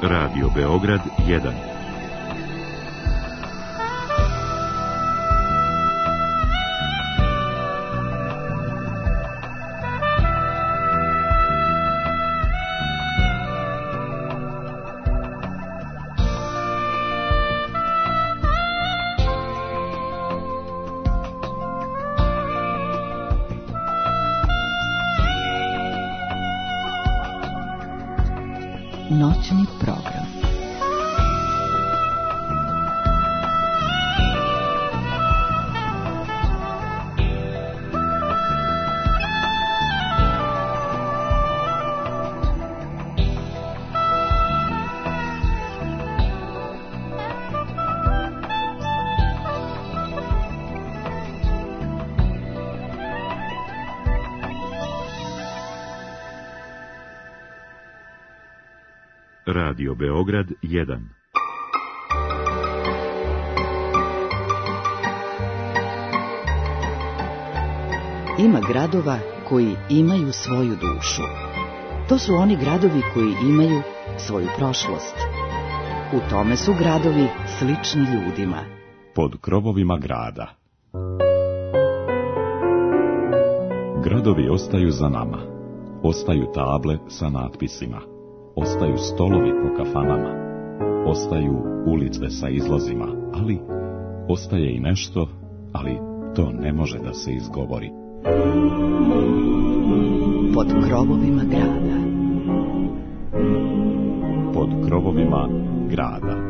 Radio Beograd 1. Noćni program. Radio Beograd 1. Ima gradova koji imaju svoju dušu. To su oni gradovi koji imaju svoju prošlost. U tome su gradovi slični ljudima. Pod krovovima grada. Gradovi ostaju za nama. Ostaju table sa natpisima. Ostaju stolovi po kafanama, ostaju ulice sa izlozima, ali ostaje i nešto, ali to ne može da se izgovori. Pod krovovima grada. Pod krovovima grada.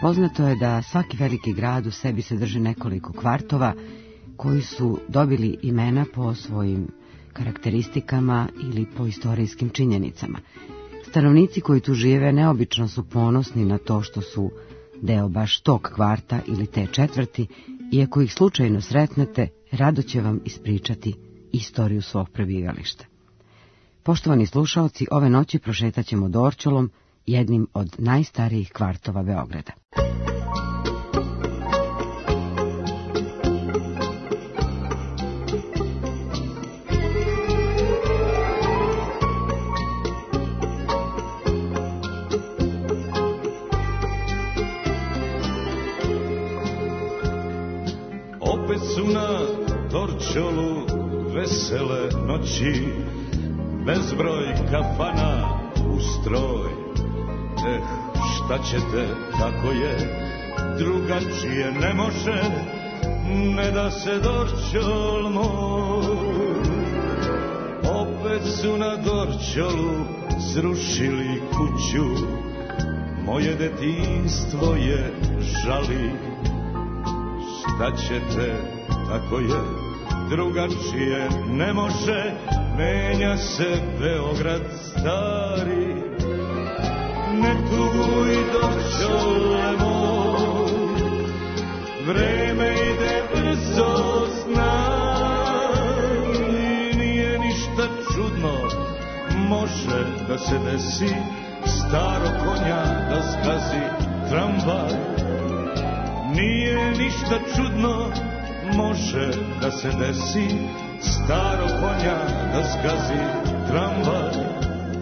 Poznato je da svaki veliki grad u sebi sadrži nekoliko kvartova koji su dobili imena po svojim karakteristikama ili po istorijskim činjenicama. Stanovnici koji tu žive neobično su ponosni na to što su deo baš tog kvarta ili te četvrti, i ako ih slučajno sretnete, rado će vam ispričati istoriju svog prebivališta. Poštovani slušaoci, ove noći prošetat ćemo Dorćolom, jednim od najstarijih kvartova Beograda. Opet su na Dorćolu vesele noći, bezbroj kafana u stroj. Šta ćete, tako je, drugačije ne može, ne da se Dorćol moj. Opet su na Dorćolu srušili kuću, moje detinjstvo je žali. Šta ćete, tako je, drugačije ne može, menja se Beograd stari. Ne tuguj Dorćole moj, vreme ide brzo, znaj, nije ništa čudno, može da se desi, staro konja da zgazi tramvaj. Nije ništa čudno, može da se desi, staro konja da zgazi tramvaj.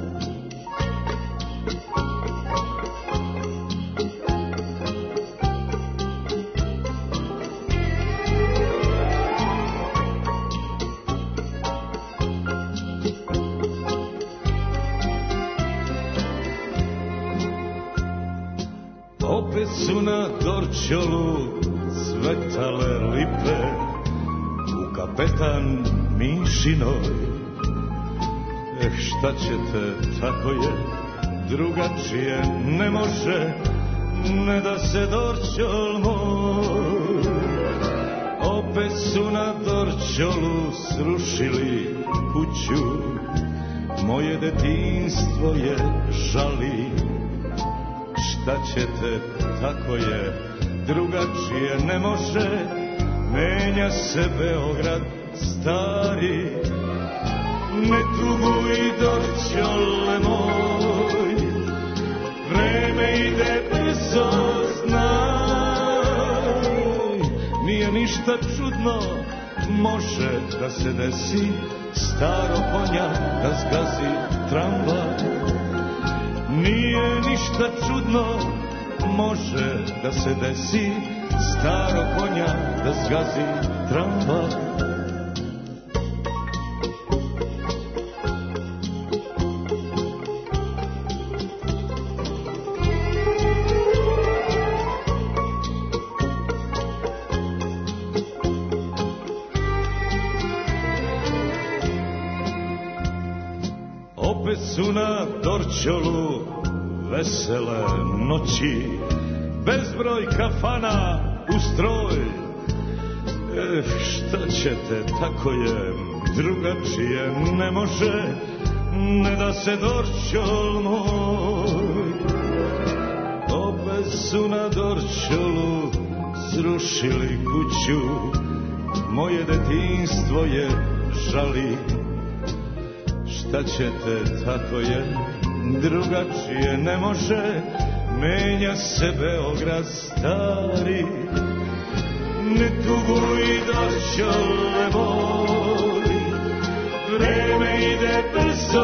Opet su na Dorćolu cvetale lipe u Kapetan Mišinoj. Šta ćete, tako je, drugačije ne može, ne da se Dorćol moj. Opet su na Dorćolu srušili kuću, moje detinjstvo je žali. Šta ćete, tako je, drugačije ne može, menja se Beograd stari. Ne tuguj Dorćole moj, vreme ide brzo, znaj, nije ništa čudno, može da se desi, staro konja da zgazi tramvaj. Nije ništa čudno, može da se desi, staro konja da zgazi tramvaj. Opet su na Dorćolu vesele noći, bezbroj kafana u stroj. Šta ćete, tako je, drugačije ne može, ne da se Dorćol moj. Opet su na Dorćolu srušili kuću, moje detinjstvo je žali. Šta ćete, tako je, drugačije ne može, menja se Beograd stari. Ne tuguj Dorćole moj, vreme ide brzo,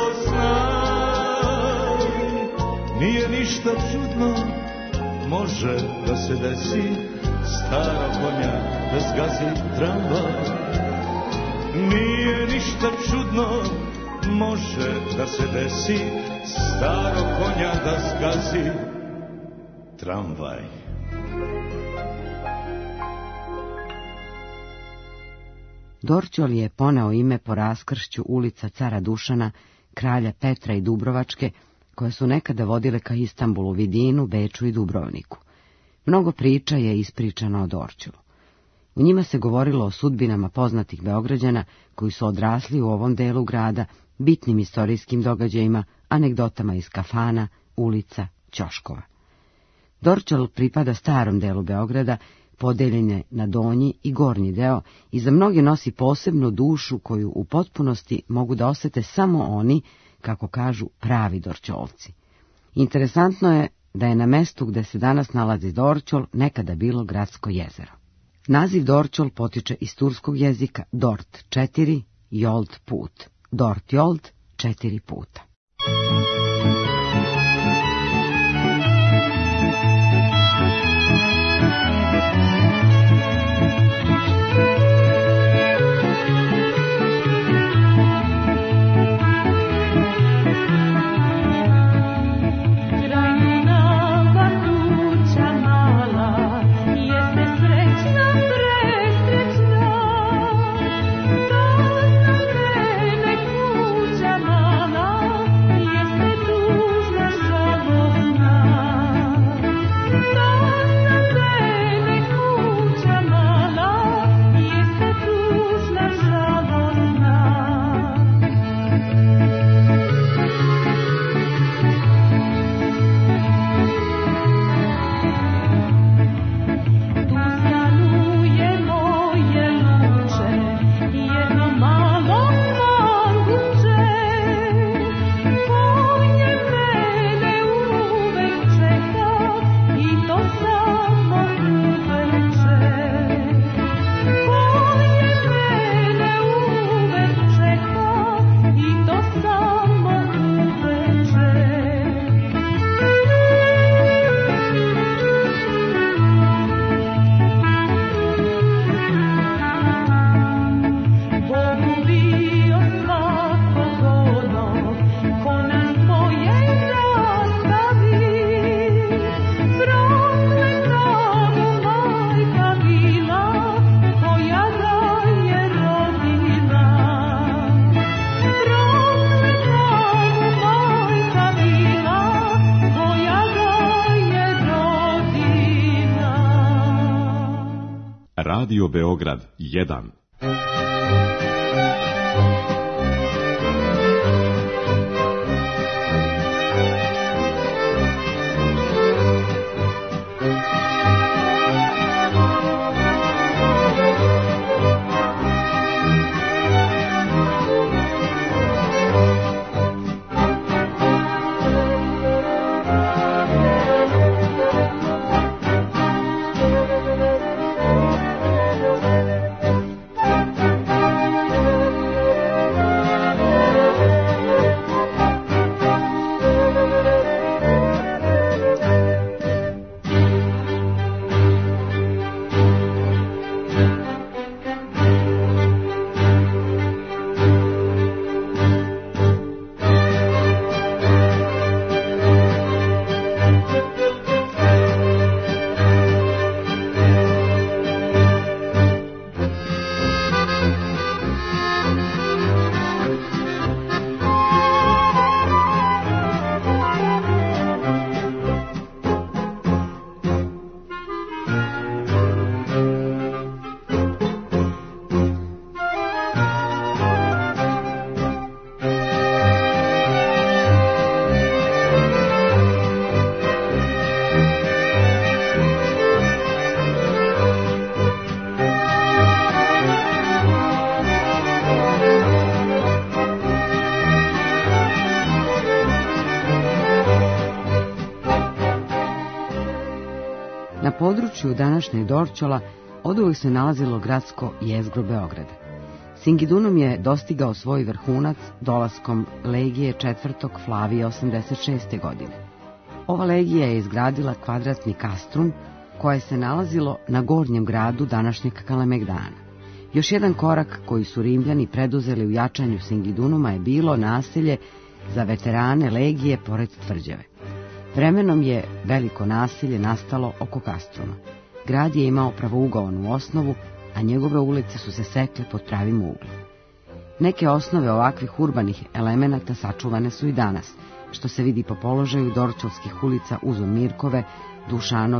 znaj, nije ništa čudno, može da se desi, staro konja da zgazi tramvaj. Nije ništa čudno, može da se desi, staro konja da zgazi tramvaj. Dorćol je poneo ime po raskršću ulica cara Dušana, kralja Petra i Dubrovačke, koje su nekada vodile ka Istanbulu, Vidinu, Beču i Dubrovniku. Mnogo priča je ispričano o Dorćolu. U njima se govorilo o sudbinama poznatih Beograđana koji su odrasli u ovom delu grada, bitnim istorijskim događajima, anegdotama iz kafana, ulica, ćoškova. Dorćol pripada starom delu Beograda, podeljen je na donji i gornji deo i za mnoge nosi posebnu dušu koju u potpunosti mogu da osete samo oni, kako kažu, pravi Dorćolci. Interesantno je da je na mestu gde se danas nalazi Dorćol nekada bilo gradsko jezero. Naziv Dorćol potiče iz turskog jezika Dort 4, Jold put. Dort Jold 4 puta. Radio Beograd 1. Na području današnjeg Dorćola oduvek se nalazilo gradsko jezgro Beograda. Singidunum je dostigao svoj vrhunac dolaskom legije 4. Flavije 86. godine. Ova legija je izgradila kvadratni kastrum koje se nalazilo na gornjem gradu današnjeg Kalemegdana. Još jedan korak koji su Rimljani preduzeli u jačanju Singidunuma je bilo naselje za veterane legije pored tvrđave. Vremenom je veliko naselje nastalo oko kastruma. Grad je imao pravougaonu osnovu, a njegove ulice su se sekle pod pravim uglom. Neke osnove ovakvih urbanih elemenata sačuvane su i danas, što se vidi po položaju dorćolskih ulica uz Mirkove, Dušanove,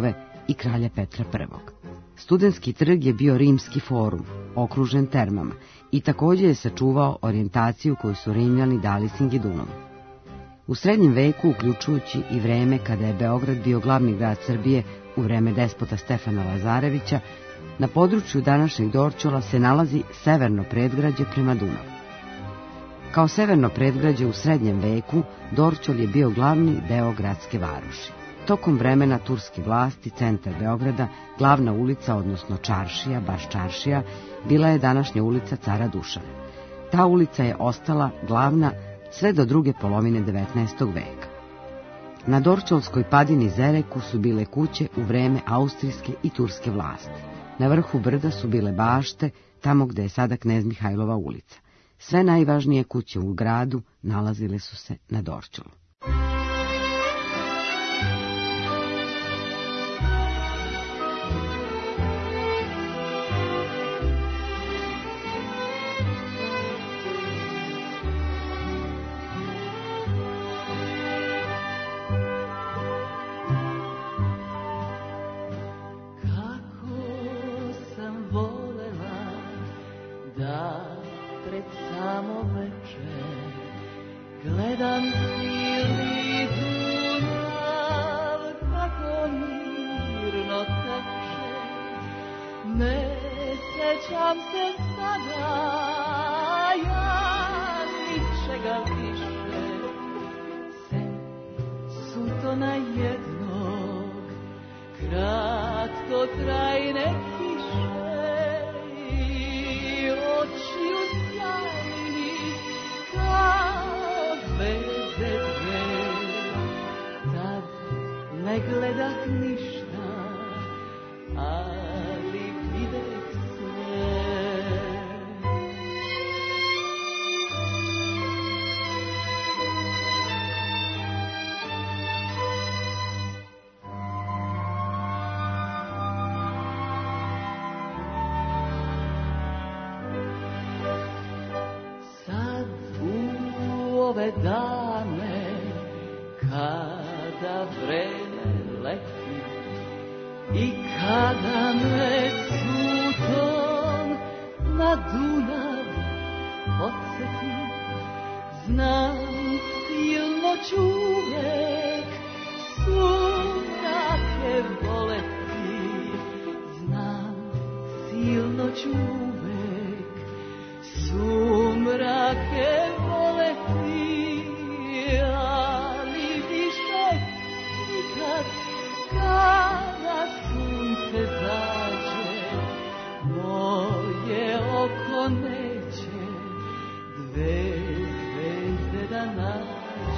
i kralja Petra I. Studentski trg je bio rimski forum, okružen termama, i također je sačuvao orijentaciju koju su Rimljani dali Singidunovu. U srednjem veku, uključujući i vreme kada je Beograd bio glavni grad Srbije u vreme despota Stefana Lazarevića, na području današnjeg Dorćola se nalazi severno predgrađe prema Dunavu. Kao severno predgrađe u srednjem veku, Dorćol je bio glavni deo gradske varoši. Tokom vremena turske vlasti, centar Beograda, glavna ulica, odnosno čaršija, baš čaršija, bila je današnja ulica Cara Dušana. Ta ulica je ostala glavna sve do druge polovine 19. veka. Na Dorćolskoj padini Zereku su bile kuće u vreme austrijske i turske vlasti. Na vrhu brda su bile bašte, tamo gde je sada Knez Mihajlova ulica. Sve najvažnije kuće u gradu nalazile su se na Dorćolu. Gledam silni Dunav kako mirno teče, ne sećam se sada ja ničega više, sem sutona jednog kratko trajne kiše i očiju sjajni kao zvezde dve. Tad ne gledah ništa, ali videh sve. Sad u ove dane kada vreme leti i kada me suton na Dunav podsjeti, znam silno ću uvek sumrake voleti, znam silno ću uvek sumrake voleti, ali više nikad kada sunce zađe, moje oko neće dve zvezde da nađe.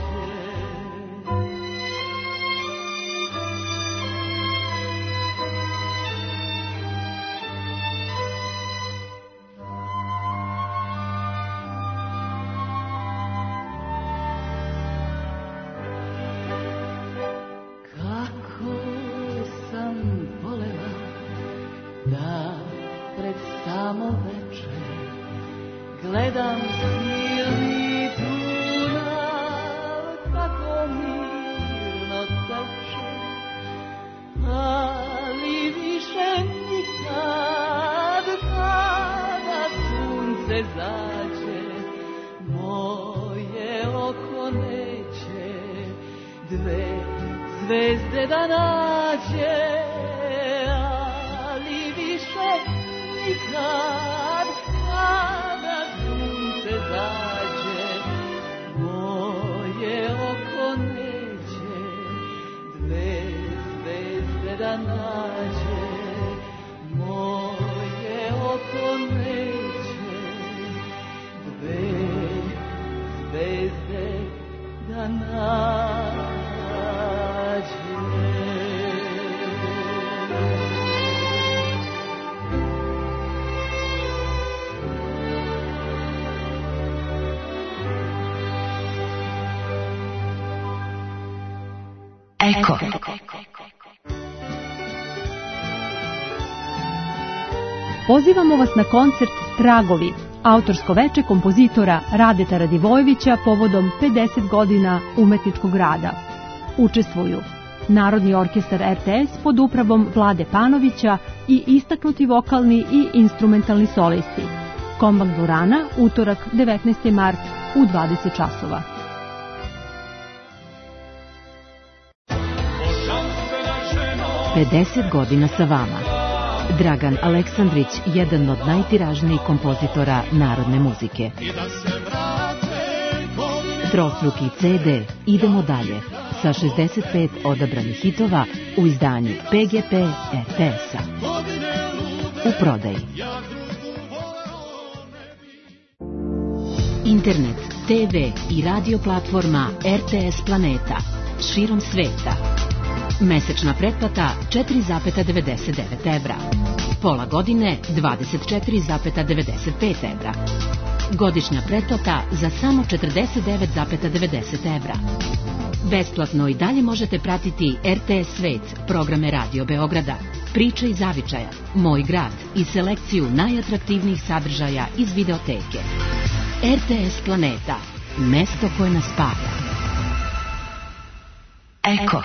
Kako sam volela da pred samo večer gledam silni Dunav kako mirno teče, ali više nikad kada sunce zađe, moje oko neće dve zvezde da nađe, ali više nikad kada sunce zađe, moje oko neće dve zvezde da nađe, moje oko neće dve zvezde da nađe. Eko. Pozivamo vas na koncert Tragovi, autorsko veče kompozitora Radeta Radivojevića povodom 50 godina umetničkog rada. Učestvuju Narodni orkestar RTS pod upravom Vlade Panovića i istaknuti vokalni i instrumentalni solisti. Kombank dvorana, utorak 19. mart u 20 časova. Pedeset godina sa vama. Dragan Aleksandrić, jedan od najtiražnijih kompozitora narodne muzike. Trostruki CD Idemo dalje sa 65 odabranih hitova u izdanju PGP RTS-a. U prodaji. Internet, TV i radio platforma RTS Planeta širom sveta. Mesečna pretplata 4,99 evra. Pola godine 24,95 evra. Godišnja pretplata za samo 49,90 evra. Besplatno i dalje možete pratiti RTS Svet, programe Radio Beograda, Priče iz zavičaja, Moj grad i selekciju najatraktivnijih sadržaja iz videoteke. RTS Planeta, mesto koje nas spaja. Eko.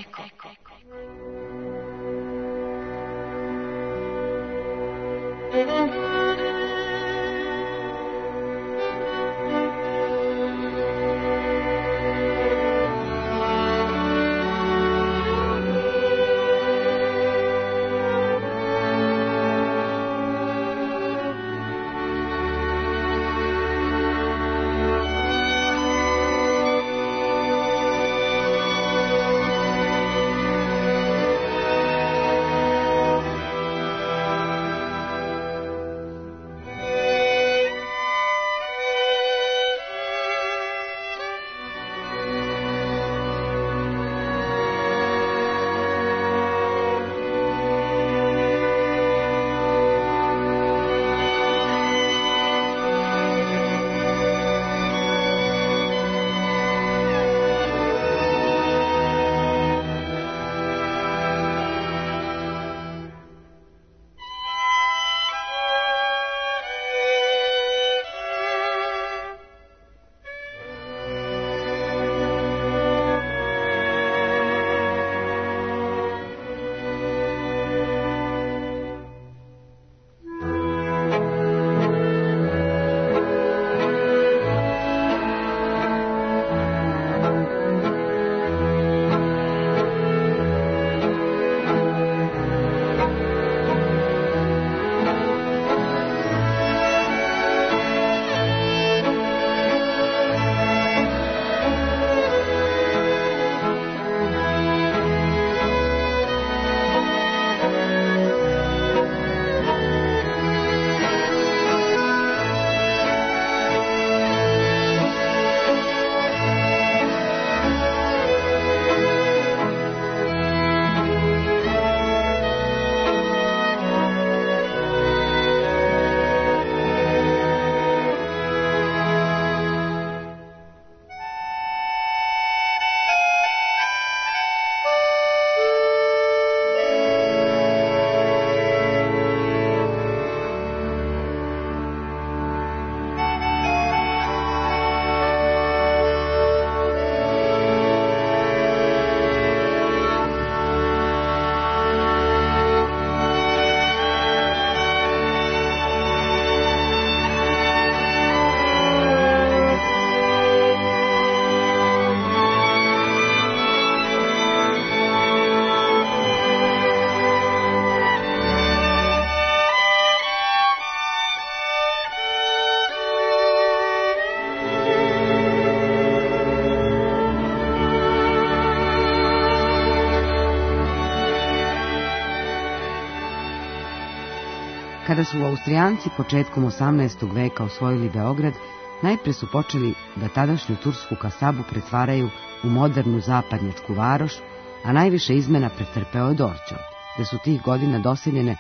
Kada su Austrijanci početkom 18. veka osvojili Beograd, najpre su počeli da tadašnju tursku kasabu pretvaraju u modernu zapadnjačku varoš, a najviše izmena pretrpeo je Dorćol, gde su tih godina doseljene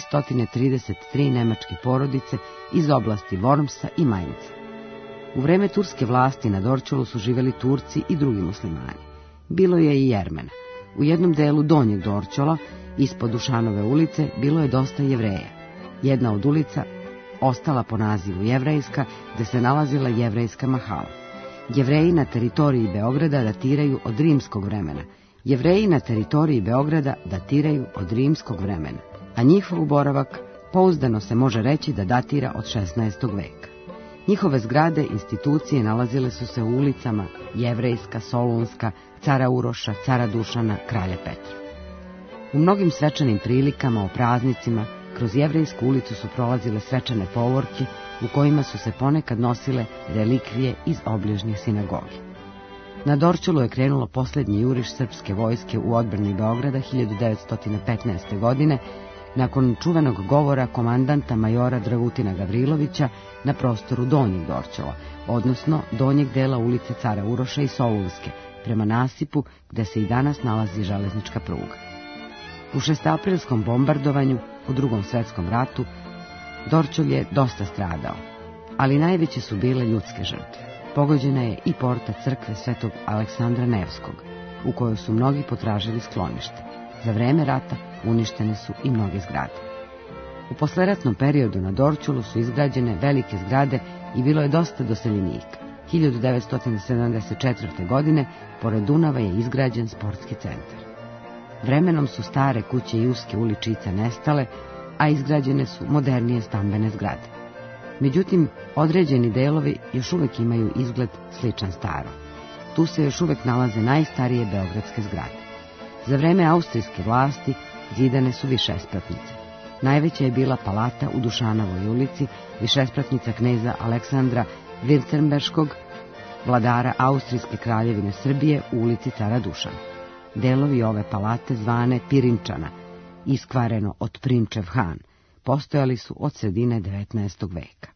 333 nemačke porodice iz oblasti Wormsa i Mainza. U vreme turske vlasti na Dorćolu su živeli Turci i drugi muslimani. Bilo je i Jermena. U jednom delu donjeg Dorćola, ispod Dušanove ulice, bilo je dosta Jevreja. Jedna od ulica ostala po nazivu Jevrejska, gde se nalazila Jevrejska mahala. Jevreji na teritoriji Beograda datiraju od rimskog vremena, Jevreji na teritoriji Beograda datiraju od rimskog vremena, a njihov boravak pouzdano se može reći da datira od 16. veka. Njihove zgrade, institucije nalazile su se u ulicama Jevrejska, Solunska, Cara Uroša, Cara Dušana, Kralja Petra. U mnogim svečanim prilikama, o praznicima, kroz Jevrejsku ulicu su prolazile svečane povorke u kojima su se ponekad nosile relikvije iz obližnje sinagoge. Na Dorćolu je krenulo posljednji juriš srpske vojske u odbrani Beograda 1915. godine, nakon čuvenog govora komandanta majora Dragutina Gavrilovića na prostoru Donjeg Dorćola, odnosno donjeg dela ulice Cara Uroša i Solunske, prema nasipu gde se i danas nalazi železnička pruga. U šestaprilskom bombardovanju u Drugom svetskom ratu Dorćol je dosta stradao, ali najveće su bile ljudske žrtve. Pogođena je i porta crkve Svetog Aleksandra Nevskog, u kojoj su mnogi potražili sklonište. Za vreme rata uništene su i mnoge zgrade. U posleratnom periodu na Dorćolu su izgrađene velike zgrade i bilo je dosta doseljenika. 1974. godine pored Dunava je izgrađen sportski centar. Vremenom su stare kuće i uske uličice nestale, a izgrađene su modernije stambene zgrade. Međutim, određeni delovi još uvek imaju izgled sličan starom. Tu se još uvek nalaze najstarije beogradske zgrade. Za vreme austrijske vlasti zidane su višespratnice. Najveća je bila palata u Dušanovoj ulici, višespratnica kneza Aleksandra Virtemberškog, vladara Austrijske kraljevine Srbije u ulici Cara Dušana. Delovi ove palate zvane Pirinčana, iskvareno od Prinčev Han, postojali su od sredine 19. veka.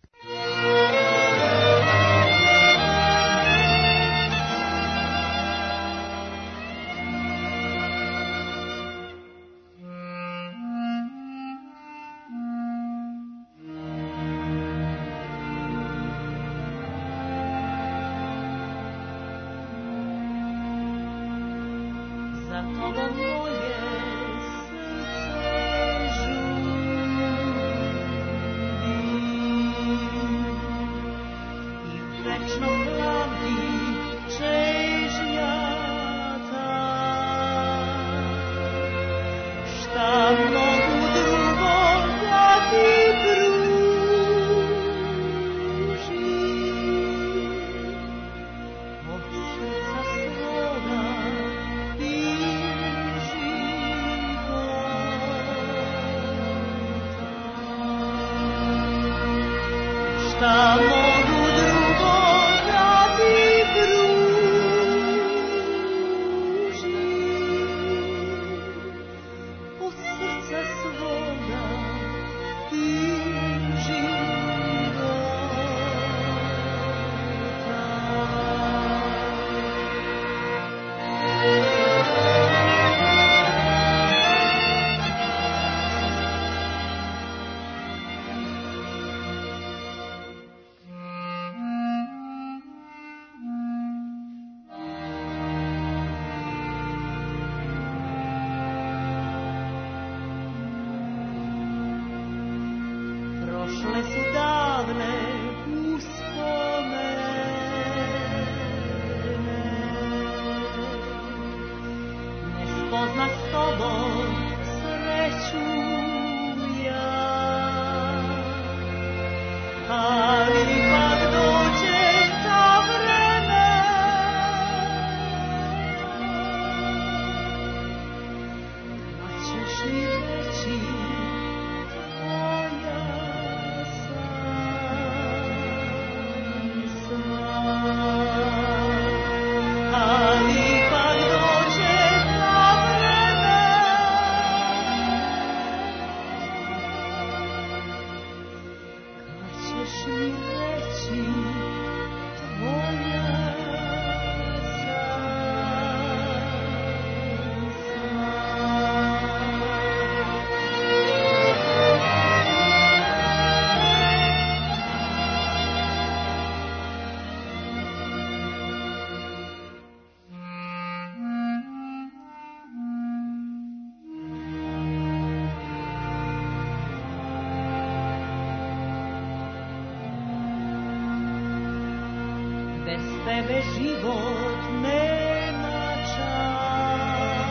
Bez tebe život nema čas.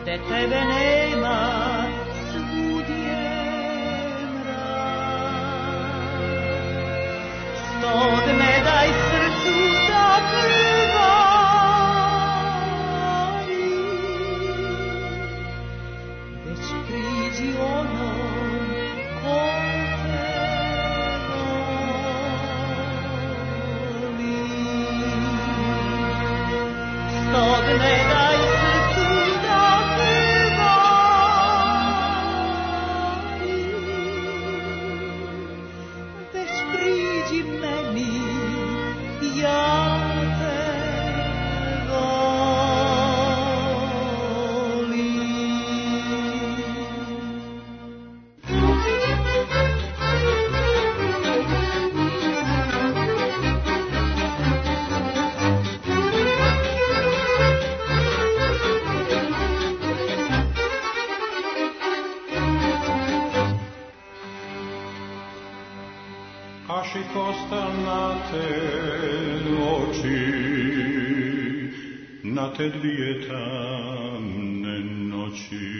gde tebe nema, svud je mrak. Stog ne daj srcu da krvari, već priđi onom ko te voli. Stog ne daj srcu da krvari, već priđi meni, ja te na te dvije tamne noći.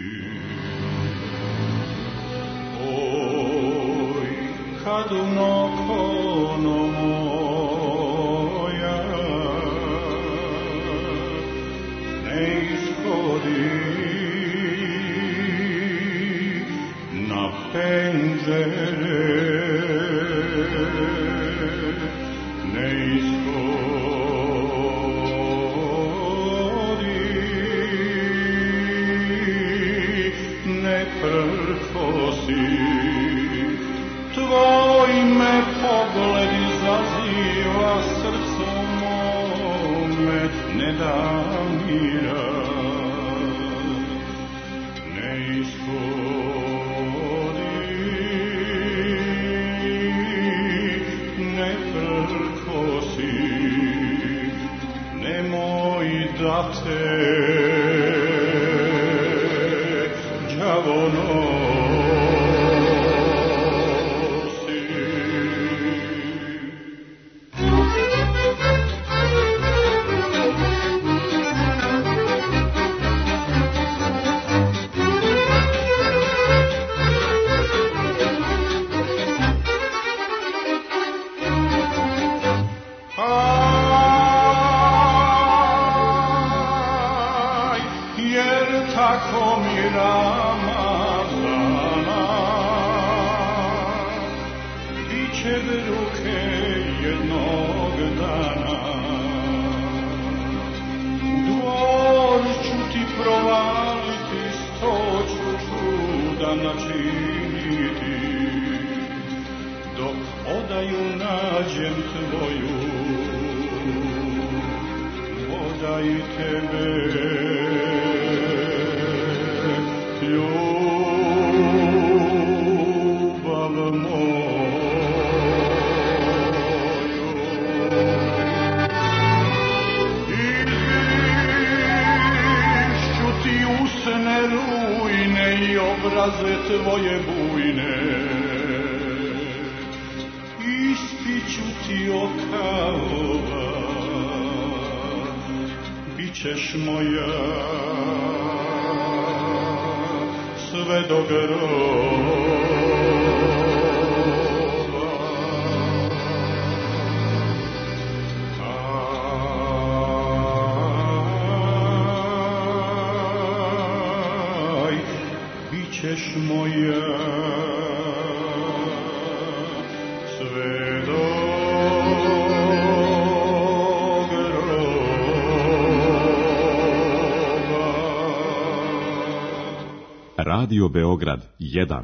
Oj, kad unokono moja ne ishodi na penzere, ne tvoj me pogled izaziva, srcu mome ne da mira, ne ishodi, ne prkosi, nemoj da te đavo načiniti, dok odaju nađem tvoju, voda i tebe, ljubav moju. Izvišću ti usne rujne i obraze tvoje bujne, ispiću ti okava, bit ćeš moja sve do groba. Aj, bit ćeš moja sve do Radio Beograd 1.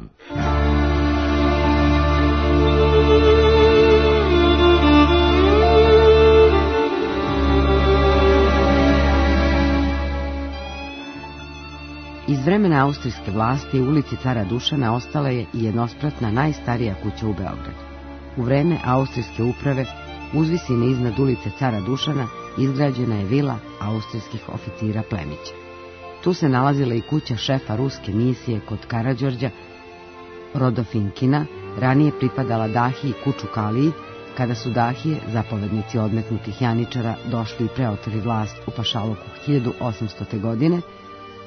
Iz vremena austrijske vlasti u ulici Cara Dušana ostala je i jednospratna najstarija kuća u Beogradu. U vreme austrijske uprave uz visine iznad ulice Cara Dušana izgrađena je vila austrijskih oficira Plemića. Tu se nalazila i kuća šefa ruske misije kod Karađorđa, Rodofinkina, ranije pripadala Dahiji Kučukaliji, kada su Dahije, zapovednici odmetnutih janičara, došli i preoteli vlast u Pašaluku 1800. godine,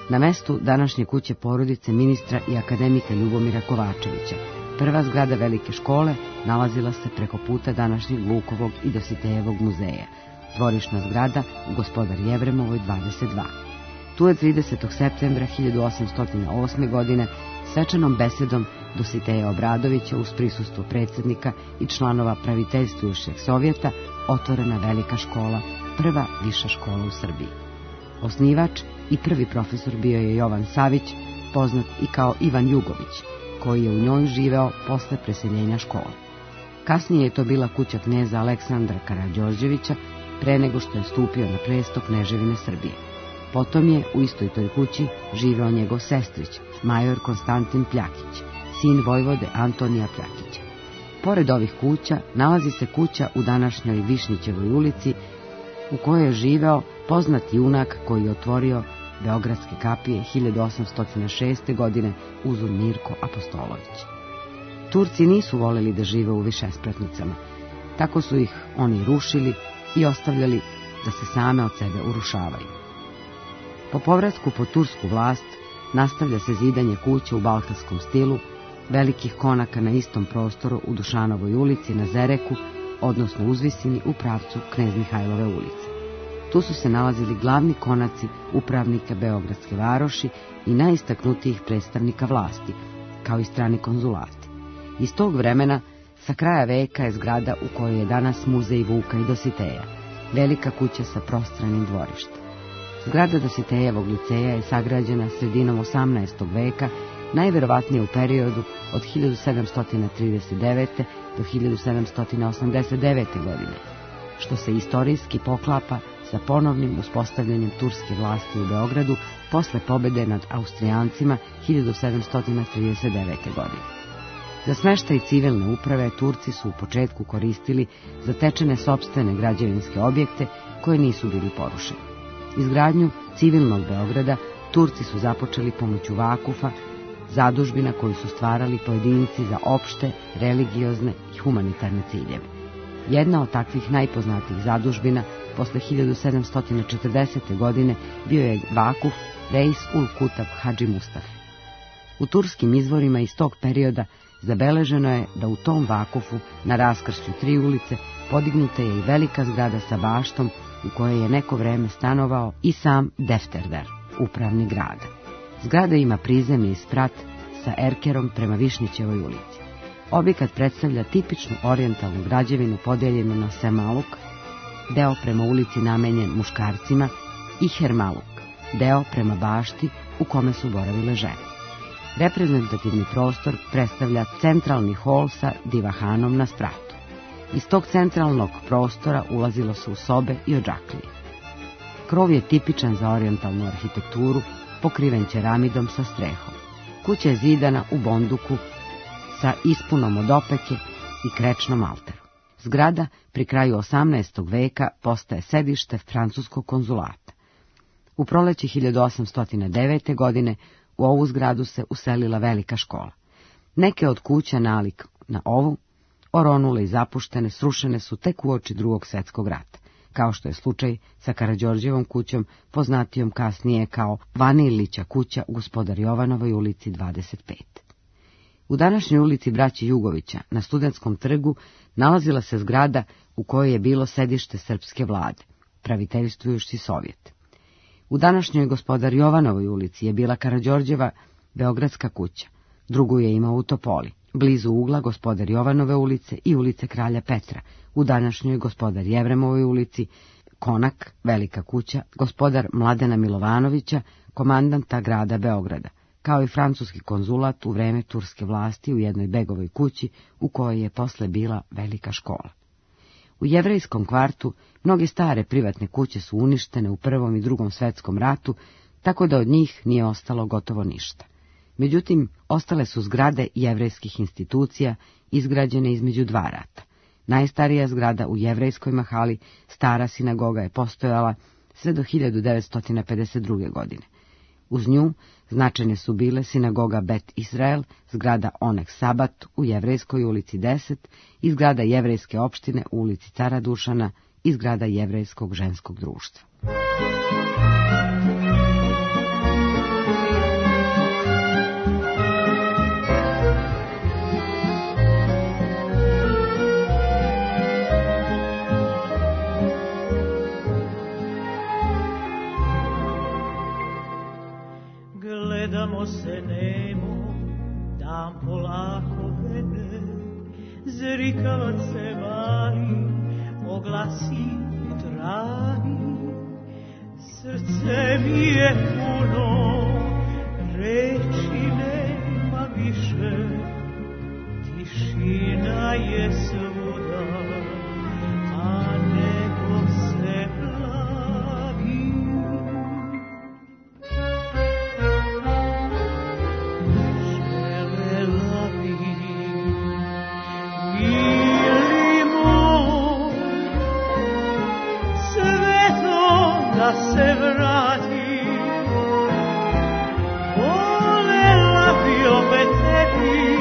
Na mestu današnje kuće porodice ministra i akademika Ljubomira Kovačevića, prva zgrada velike škole nalazila se preko puta današnjeg Vukovog i Dositejevog muzeja, dvorišna zgrada u Gospodar Jevremovoj 22. Tu je 30. septembra 1808. godine svečanom besedom Dositeja Obradovića uz prisustvo predsjednika i članova praviteljstvujušeg sovjeta otvorena velika škola, prva viša škola u Srbiji. Osnivač i prvi profesor bio je Jovan Savić, poznat i kao Ivan Jugović, koji je u njoj živeo posle preseljenja škole. Kasnije je to bila kuća kneza Aleksandra Karađorđevića, pre nego što je stupio na presto Kneževine Srbije. Potom je u istoj toj kući živeo njegov sestrić, major Konstantin Pljakić, sin vojvode Antonija Pljakića. Pored ovih kuća nalazi se kuća u današnjoj Višnjićevoj ulici, u kojoj je živeo poznati junak koji je otvorio Beogradske kapije 1806. godine uzor Mirko Apostolović. Turci nisu voleli da žive u višespratnicama, tako su ih oni rušili i ostavljali da se same od sebe urušavaju. Po povratku pod tursku vlast nastavlja se zidanje kuće u balkanskom stilu, velikih konaka na istom prostoru u Dušanovoj ulici na Zereku, odnosno uzvisini u pravcu Knez Mihajlove ulice. Tu su se nalazili glavni konaci upravnika Beogradske varoši i najistaknutijih predstavnika vlasti, kao i strani konzulati. Iz tog vremena, sa kraja veka je zgrada u kojoj je danas muzej Vuka i Dositeja, velika kuća sa prostranim dvorištem. Zgrada Dositejevog liceja je sagrađena sredinom 18. veka, najverovatnije u periodu od 1739. do 1789. godine, što se istorijski poklapa sa ponovnim uspostavljanjem turske vlasti u Beogradu posle pobede nad Austrijancima 1739. godine. Za smeštaj civilne uprave Turci su u početku koristili zatečene sopstvene građevinske objekte koje nisu bili porušeni. Izgradnju civilnog Beograda Turci su započeli pomoću vakufa, zadužbina koju su stvarali pojedinci za opšte, religiozne i humanitarne ciljeve. Jedna od takvih najpoznatijih zadužbina posle 1740. godine bio je vakuf Reis ul Kutab Hadži Mustafa. U turskim izvorima iz tog perioda zabeleženo je da u tom vakufu na raskršću 3 ulice podignuta je i velika zgrada sa baštom u kojoj je neko vreme stanovao i sam Defterdar, upravnik grada. Zgrada ima prizemni sprat sa erkerom prema Višnjićevoj ulici. Objekat predstavlja tipičnu orijentalnu građevinu podijeljenu na semaluk, deo prema ulici namenjen muškarcima, i hermaluk, deo prema bašti u kome su boravile žene. Reprezentativni prostor predstavlja centralni hol sa divahanom na spratu. Iz tog centralnog prostora ulazilo se u sobe i odžaklije. Krov je tipičan za orijentalnu arhitekturu, pokriven ceramidom sa strehom. Kuća je zidana u bonduku sa ispunom od opeke i krečnom altaru. Zgrada pri kraju 18. veka postaje sedište francuskog konzulata. U proleće 1809. godine u ovu zgradu se uselila velika škola. Neke od kuća nalik na ovu, oronule i zapuštene, srušene su tek uoči Drugog svjetskog rata, kao što je slučaj sa Karađorđevom kućom, poznatijom kasnije kao Vanilića kuća u Gospodar Jovanovoj ulici 25. U današnjoj ulici braći Jugovića, na Studentskom trgu, nalazila se zgrada u kojoj je bilo sedište srpske vlade, praviteljstvujući Sovjet. U današnjoj Gospodar Jovanovoj ulici je bila Karađorđeva beogradska kuća, drugu je imao u Topoli, blizu ugla Gospodar Jovanove ulice i ulice Kralja Petra, u današnjoj Gospodar Jevremovoj ulici, konak, velika kuća, gospodar Mladena Milovanovića, komandanta grada Beograda, kao i francuski konzulat u vreme turske vlasti u jednoj begovoj kući u kojoj je posle bila velika škola. U jevrejskom kvartu mnoge stare privatne kuće su uništene u Prvom i Drugom svjetskom ratu, tako da od njih nije ostalo gotovo ništa. Međutim, ostale su zgrade jevrejskih institucija izgrađene između 2 rata. Najstarija zgrada u jevrejskoj mahali, stara sinagoga, je postojala sve do 1952. godine. Uz nju značajne su bile sinagoga Bet Israel, zgrada Onek Sabat u Jevrejskoj ulici 10 i zgrada jevrejske opštine u ulici Cara Dušana i zgrada jevrejskog ženskog društva. gledamo se nemo, dan polako vede, zrikavac se mali, oglasi u travi. Srce mi je puno, reči nema više, tišina je svuda, a nebo se plavi. Želela bi, mili moj, svetom da se vrati, volela bi opet tebi,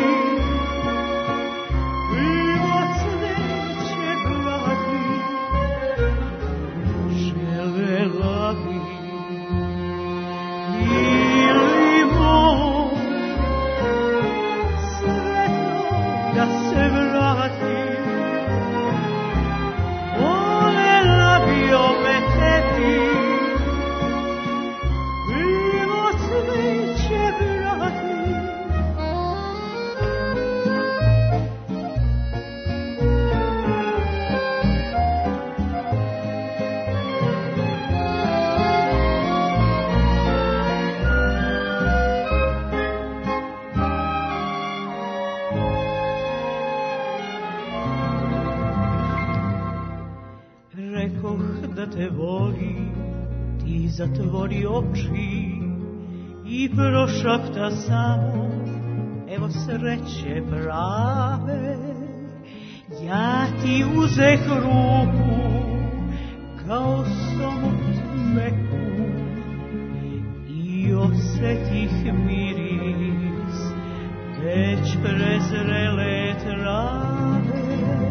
zatvori oči i prošapta samo, evo sreće prave. Ja ti uzeh ruku kao somut meku i osetih miris već prezrele trave.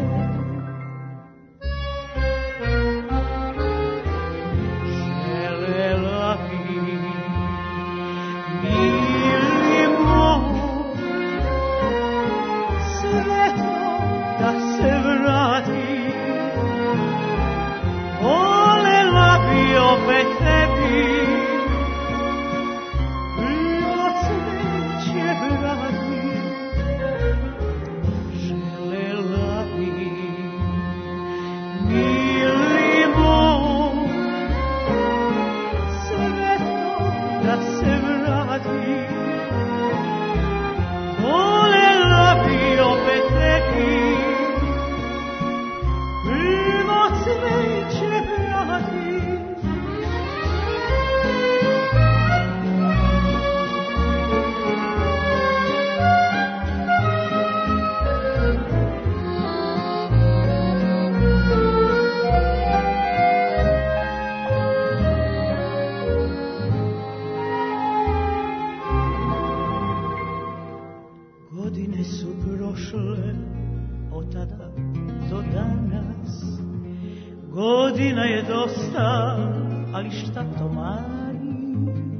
Godina je dosta, ali šta to mari?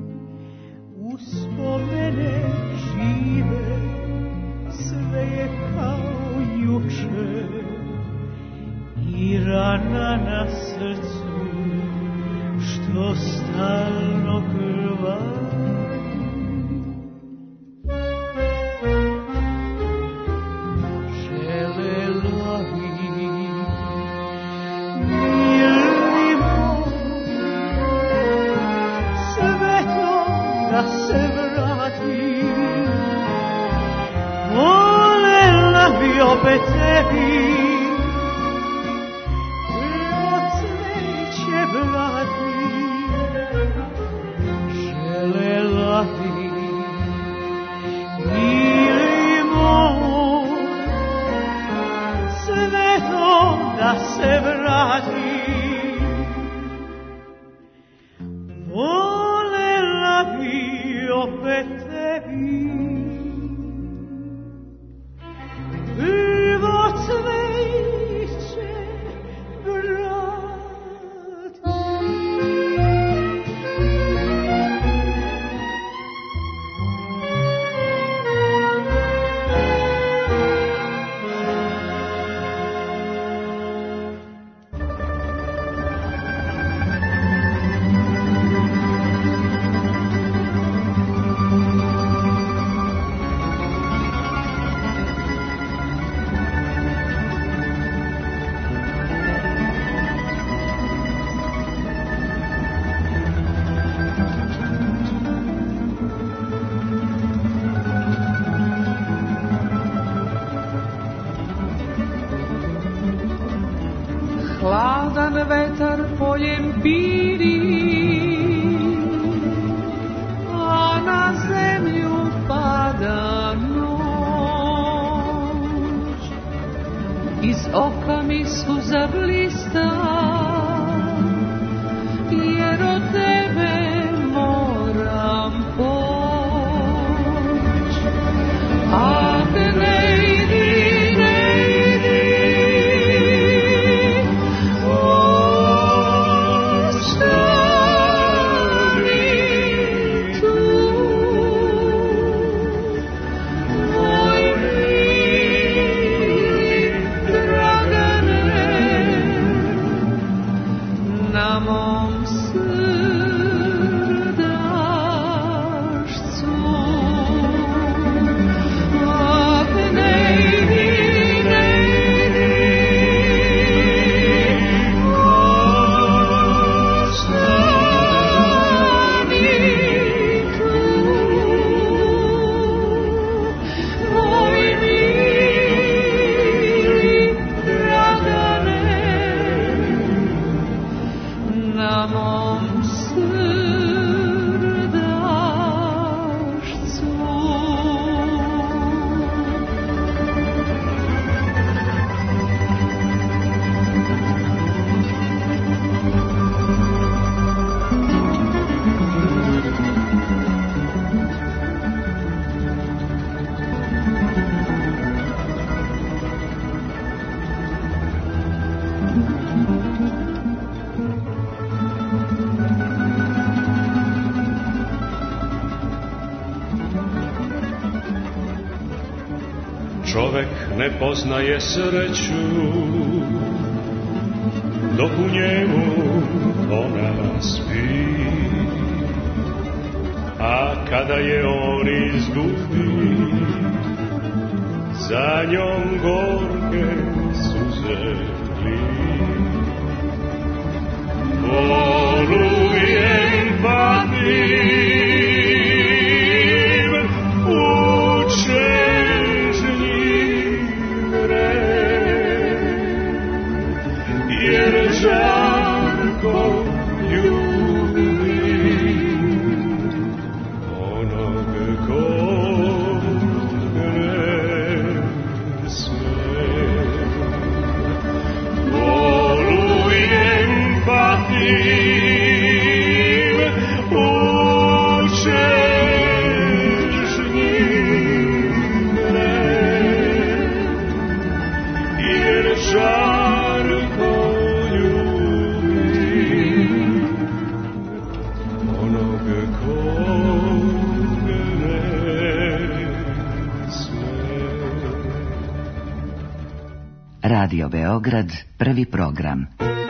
Uspomene žive, sve je kao juče i rana na srcu što stalno krvari. Opet tebi od sreće vrati, želela bi, mili moj, svetom da se vrati. Volela bi opet tebi oka mi suza blista, jer od tebe moram poć. Ak ne idi, ne idi, ostani tu, moj mili Dragane, na mom srdašcu. Ak ne idi, ne idi, ostani tu, moj mili Dragane, na mom srdašcu. Čovek ne poznaje sreću, dok u njemu ona spi, a kada je on izgubi, za njom gorke suze li. Olujem patim u čežnji jer žarko ljubim onog kog ne sme. Olujem patim u čežnji jer žarko ljubim onog kog ne sme. Radio Beograd, prvi program.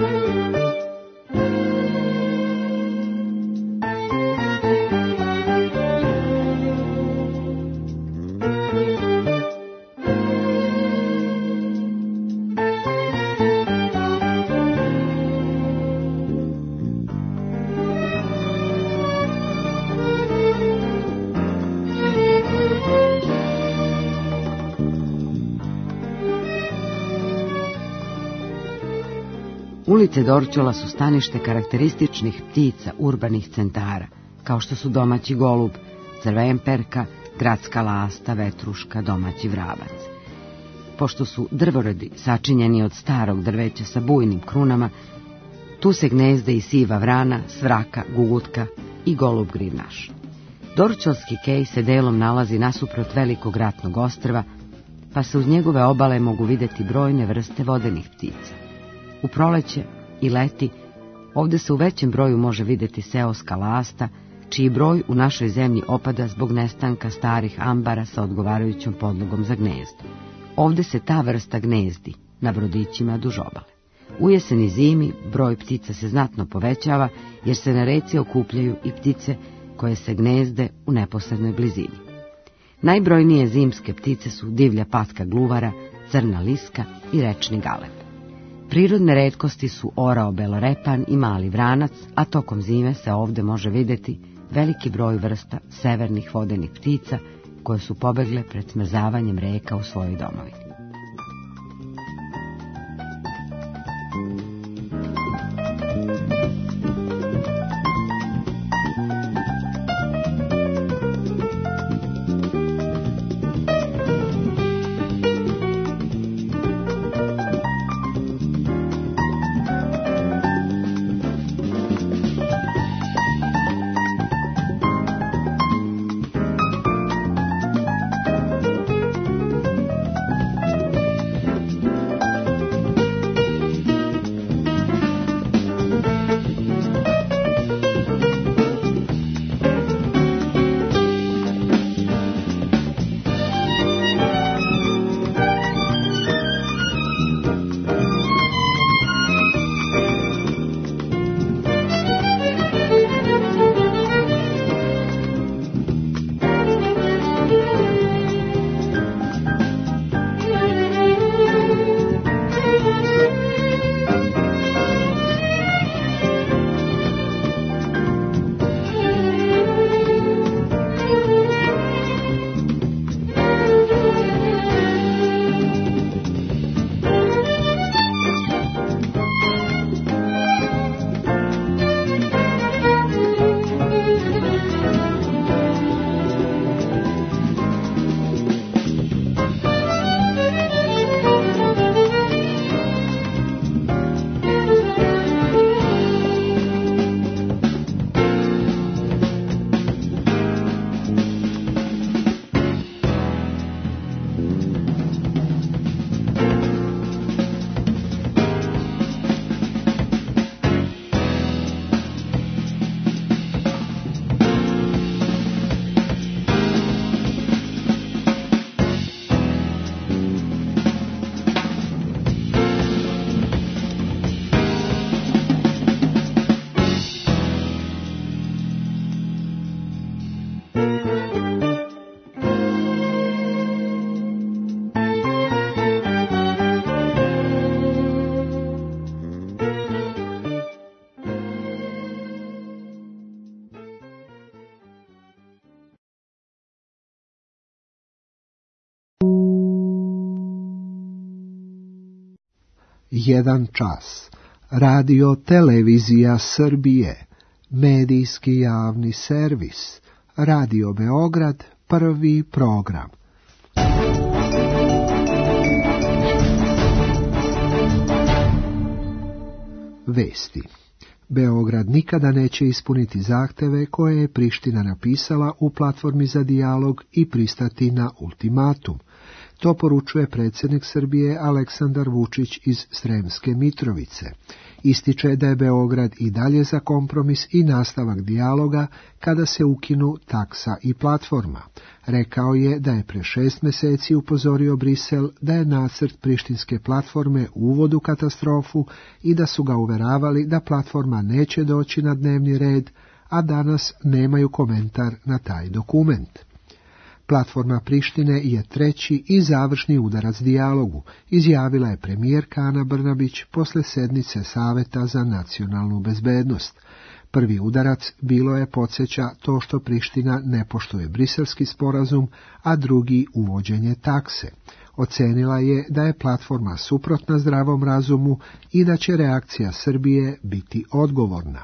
Ulice Dorćola su stanište karakterističnih ptica urbanih centara, kao što su domaći golub, crvenperka, gradska lasta, vetruška, domaći vrabac. Pošto su drvoredi sačinjeni od starog drveća sa bujnim krunama, tu se gnezde i siva vrana, svraka, gugutka i golub grivnaš. Dorćolski kej se delom nalazi nasuprot velikog ratnog ostrva, pa se uz njegove obale mogu vidjeti brojne vrste vodenih ptica. U proleće i leti ovdje se u većem broju može vidjeti seoska lasta, čiji broj u našoj zemlji opada zbog nestanka starih ambara sa odgovarajućom podlogom za gnezdo. Ovdje se ta vrsta gnezdi na brodićima duž obale. U jesen i zimi broj ptica se znatno povećava, jer se na reci okupljaju i ptice koje se gnezde u neposrednoj blizini. Najbrojnije zimske ptice su divlja patka gluvara, crna liska i rečni galeb. Prirodne retkosti su orao belorepan i mali vranac, a tokom zime se ovdje može vidjeti veliki broj vrsta severnih vodenih ptica koje su pobegle pred smrzavanjem reka u svojoj domovini. Jedan čas. Radio Televizija Srbije. Medijski javni servis. Radio Beograd, prvi program. Vesti. Beograd nikada neće ispuniti zahteve koje je Priština napisala u platformi za dijalog i pristati na ultimatum. To poručuje predsjednik Srbije Aleksandar Vučić iz Sremske Mitrovice. Ističe da je Beograd i dalje za kompromis i nastavak dijaloga kada se ukinu taksa i platforma. Rekao je da je pre 6 mjeseci upozorio Brisel da je nacrt prištinske platforme uvod u katastrofu i da su ga uveravali da platforma neće doći na dnevni red, a danas nemaju komentar na taj dokument. Platforma Prištine je treći i završni udarac dijalogu, izjavila je premijerka Ana Brnabić posle sednice Saveta za nacionalnu bezbednost. Prvi udarac bilo je, podsjeća, to što Priština ne poštuje briselski sporazum, a drugi uvođenje takse. Ocenila je da je platforma suprotna zdravom razumu i da će reakcija Srbije biti odgovorna.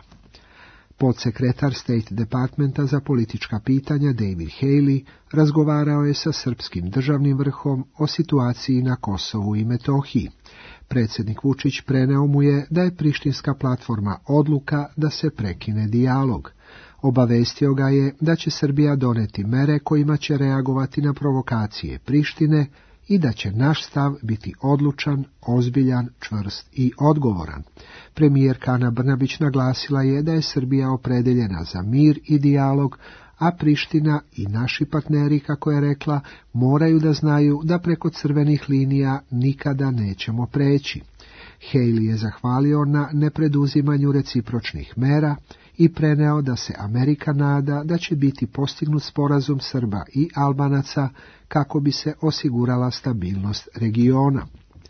Podsekretar State Departmenta za politička pitanja David Haley razgovarao je sa srpskim državnim vrhom o situaciji na Kosovu i Metohiji. Predsjednik Vučić preneo mu je da je prištinska platforma odluka da se prekine dijalog. Obavestio ga je da će Srbija doneti mere kojima će reagovati na provokacije Prištine i da će naš stav biti odlučan, ozbiljan, čvrst i odgovoran. Premijerka Ana Brnabić naglasila je da je Srbija opredeljena za mir i dijalog, a Priština i naši partneri, kako je rekla, moraju da znaju da preko crvenih linija nikada nećemo preći. Haley je zahvalio na nepreduzimanju recipročnih mera i preneo da se Amerika nada da će biti postignut sporazum Srba i Albanaca kako bi se osigurala stabilnost regiona.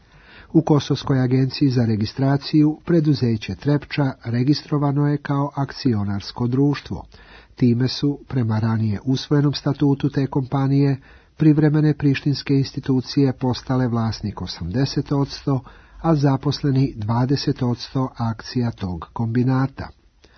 U Kosovskoj agenciji za registraciju preduzeće Trepča registrovano je kao akcionarsko društvo. Time su, prema ranije usvojenom statutu te kompanije, privremene prištinske institucije postale vlasnik 80%, a zaposleni 20% akcija tog kombinata.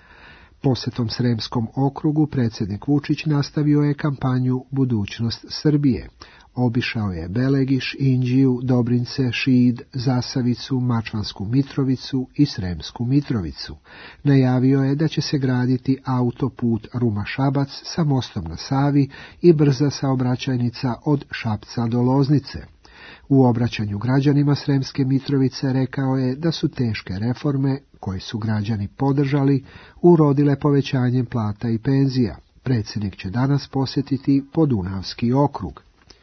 Posjetom Sremskom okrugu predsjednik Vučić nastavio je kampanju Budućnost Srbije. Obišao je Belegiš, Inđiju, Dobrince, Šid, Zasavicu, Mačvansku Mitrovicu i Sremsku Mitrovicu. Najavio je da će se graditi autoput Ruma-Šabac sa mostom na Savi i brza saobraćajnica od Šapca do Loznice. U obraćanju građanima Sremske Mitrovice rekao je da su teške reforme, koje su građani podržali, urodile povećanjem plata i penzija. Predsjednik će danas posjetiti Podunavski okrug.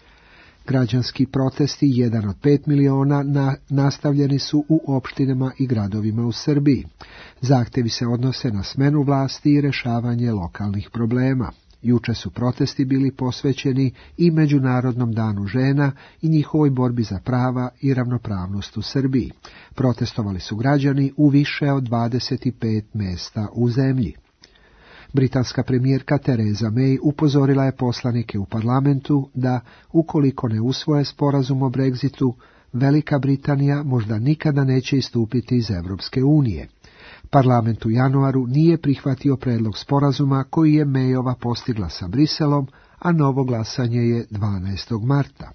Građanski protesti, 1 od 5 miliona, nastavljeni su u opštinama i gradovima u Srbiji. Zahtjevi se odnose na smenu vlasti i rješavanje lokalnih problema. Juče su protesti bili posvećeni i Međunarodnom danu žena i njihovoj borbi za prava i ravnopravnost u Srbiji. Protestovali su građani u više od 25 mjesta u zemlji. Britanska premijerka Theresa May upozorila je poslanike u parlamentu da, ukoliko ne usvoje sporazum o Brexitu, Velika Britanija možda nikada neće istupiti iz Europske unije. Parlament u januaru nije prihvatio predlog sporazuma koji je Mayova postigla sa Briselom, a novo glasanje je 12. marta.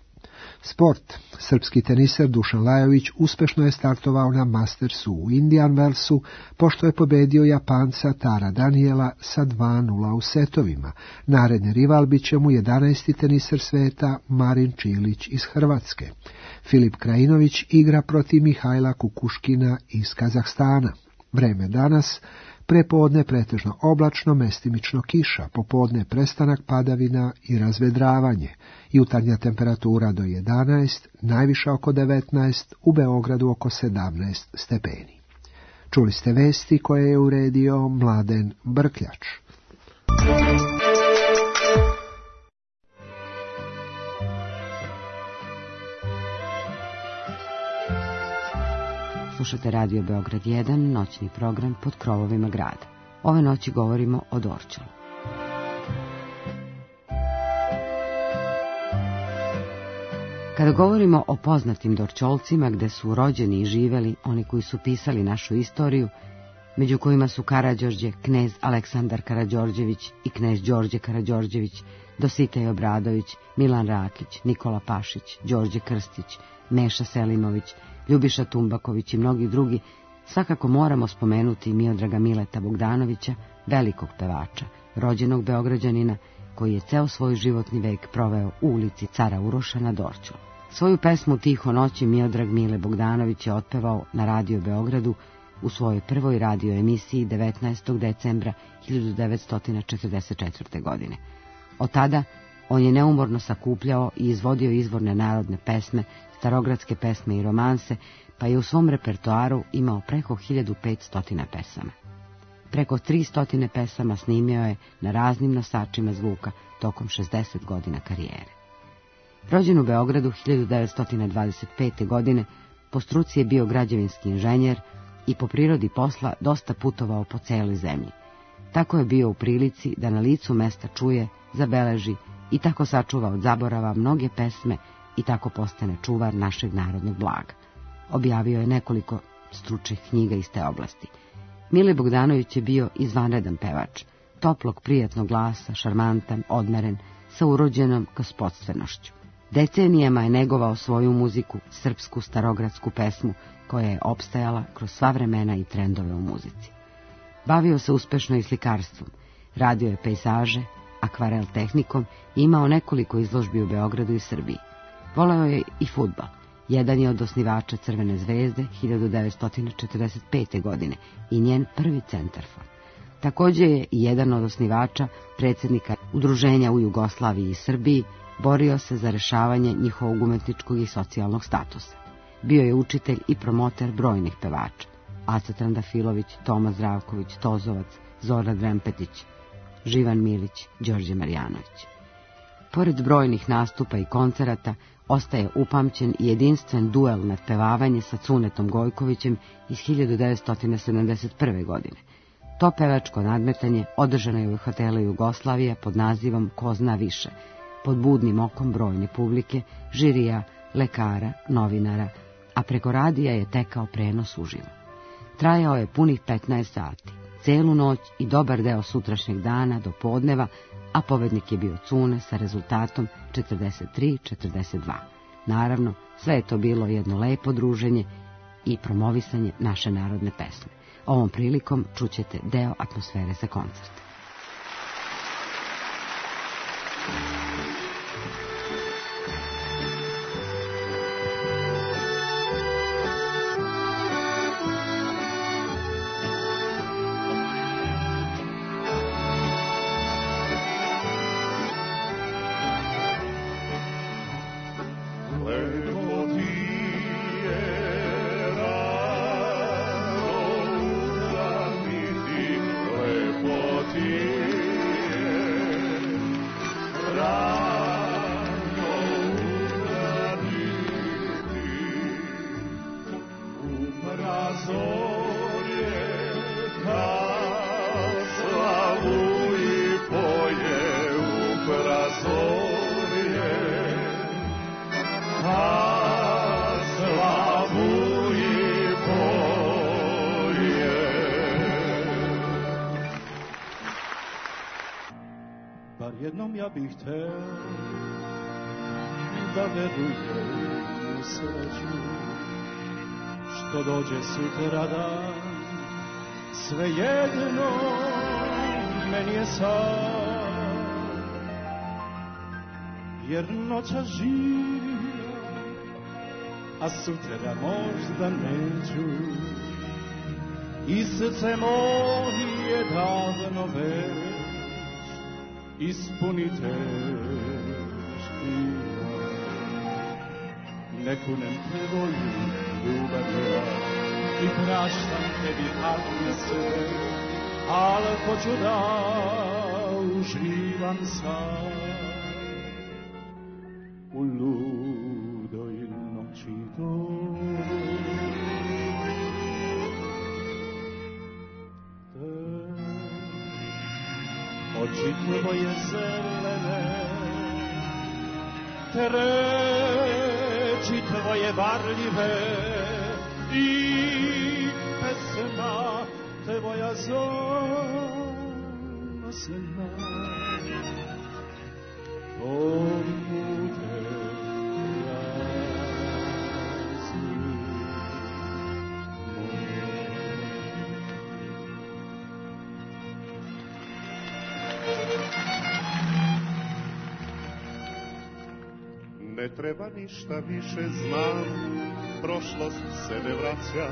Sport. Srpski teniser Dušan Lajović uspješno je startovao na Mastersu u Indian Wellsu, pošto je pobedio Japanca Tara Daniela sa 2:0 u setovima. Naredni rival bit će mu 11. teniser sveta Marin Čilić iz Hrvatske. Filip Krajinović igra protiv Mihajla Kukuškina iz Kazahstana. Vreme danas: prepodne pretežno oblačno, mestimično kiša, popodne prestanak padavina i razvedravanje. Jutarnja temperatura do 11, najviša oko 19, u Beogradu oko 17 stepeni. Čuli ste vesti koje je uredio Mladen Brkljač. Slušate Radio Beograd 1, noćni program Pod krovovima grada. Ove noći govorimo o Dorćolu. Kada govorimo o poznatim Dorćolcima gde su rođeni i živeli oni koji su pisali našu istoriju, među kojima su Karađorđe, knez Aleksandar Karađorđević i knez Đorđe Karađorđević, Dositej Obradović, Milan Rakić, Nikola Pašić, Đorđe Krstić, Meša Selimović, Ljubiša Tumbaković i mnogi drugi, svakako moramo spomenuti Miodraga Mileta Bogdanovića, velikog pevača, rođenog Beograđanina, koji je ceo svoj životni vek proveo u ulici Cara Uroša na Dorćolu. Svoju pesmu Tiho noći Miodrag Mile Bogdanović je otpevao na Radio Beogradu u svojoj prvoj radio emisiji 19. decembra 1944. godine. Od tada on je neumorno sakupljao i izvodio izvorne narodne pesme, starogradske pesme i romanse, pa je u svom repertoaru imao preko 1500 pesama. Preko 300 pesama snimio je na raznim nosačima zvuka tokom 60 godina karijere. Rođen u Beogradu 1925. godine, po struci je bio građevinski inženjer i po prirodi posla dosta putovao po celoj zemlji. Tako je bio u prilici da na licu mesta čuje, zabeleži i tako sačuva od zaborava mnoge pesme i tako postane čuvar našeg narodnog blaga. Objavio je nekoliko stručnih knjiga iz te oblasti. Mile Bogdanović je bio izvanredan pevač, toplog, prijatnog glasa, šarmantan, odmeren, sa urođenom gospodstvenošću. Decenijama je negovao svoju muziku, srpsku starogradsku pesmu, koja je opstajala kroz sva vremena i trendove u muzici. Bavio se uspešno i slikarstvom, radio je pejzaže, akvarel tehnikom i imao nekoliko izložbi u Beogradu i Srbiji. Voleo je i fudbal. Jedan je od osnivača Crvene zvezde 1945. godine i njen prvi centarfor. Također je i jedan od osnivača, predsjednika udruženja u Jugoslaviji i Srbiji, borio se za rešavanje njihovog umetničkog i socijalnog statusa. Bio je učitelj i promoter brojnih pevača: Aca Trandafilović, Toma Zdravković, Tozovac, Zora Drempetić, Živan Milić, Đorđe Marjanović. Pored brojnih nastupa i koncerata, ostaje upamćen i jedinstven duel nadpevavanje sa Cunetom Gojkovićem iz 1971. godine. To pevačko nadmetanje održano je u hotelu Jugoslavija pod nazivom Ko zna više, pod budnim okom brojne publike, žirija, lekara, novinara, a preko radija je tekao prenos uživo. Trajao je punih 15 sati, celu noć i dobar deo sutrašnjeg dana do podneva, a pobednik je bio Cune sa rezultatom 43-42. Naravno, sve je to bilo jedno lepo druženje i promovisanje naše narodne pesme. Ovom prilikom čućete deo atmosfere sa koncerta. Jednom ja bih hteo da verujem u sreću, što dođe sutra dan, svejedno meni je sad, jer noća živio, a sutra možda neću, i srce moje davno već ispunite štiva. Ne kunem tvoju ljubav i praštam tebi takve sve, ali hoću da uživam sad u ludoj noći toj. Oči tvoje zelene, terene tvoje varljive i pesma tvoja zanosna. Pomute razni Ne treba ništa više, znam, prošlost se ne vraća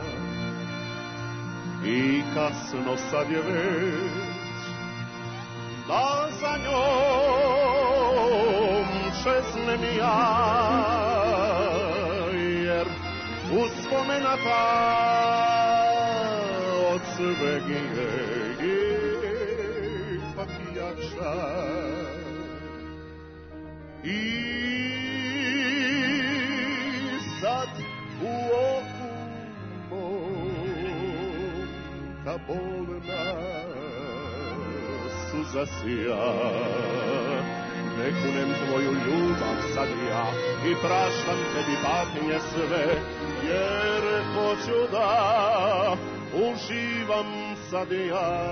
i kasno sad je već da za njom čeznem ja, jer uspomena ta od sveg je ipak jača. I sad u oku mom ta bolna suza sija, ne kunem tvoju ljubav sad ja i praštam tebi patnje sve, jer hoću da uživam sad ja.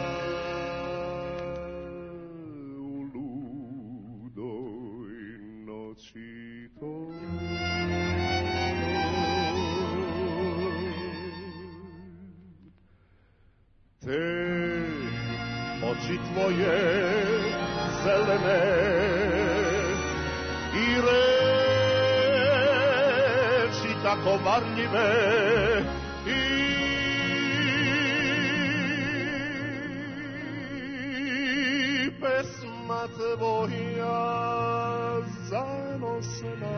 Oči tvoje zelene i reči tako varljive i pesma tvoja zanosna.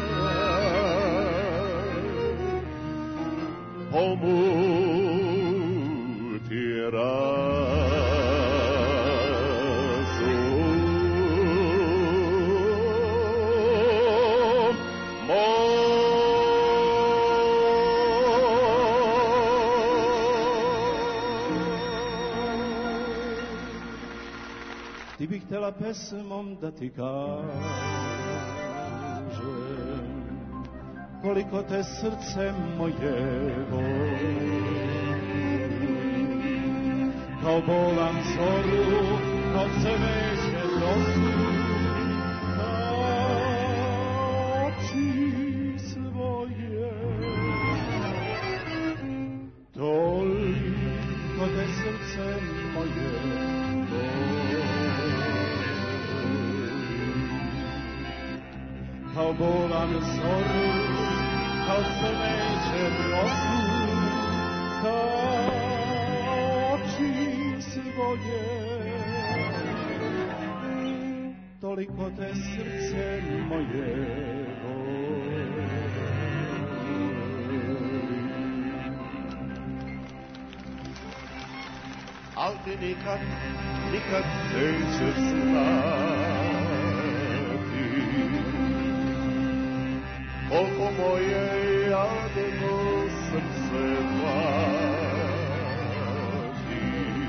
Pomuti Ti bih htjela pesmom da ti kažem koliko te srce moje voli, kao bolan zoru, kao cveće rosu, kao oči svoje. Toliko te srce moje voli, kao bolan zoru, kao cveće rosu, kao oči svoje. Toliko te srce moje voli. Al ti nikad, nikad nećeš znati koliko moje jadno srce pati.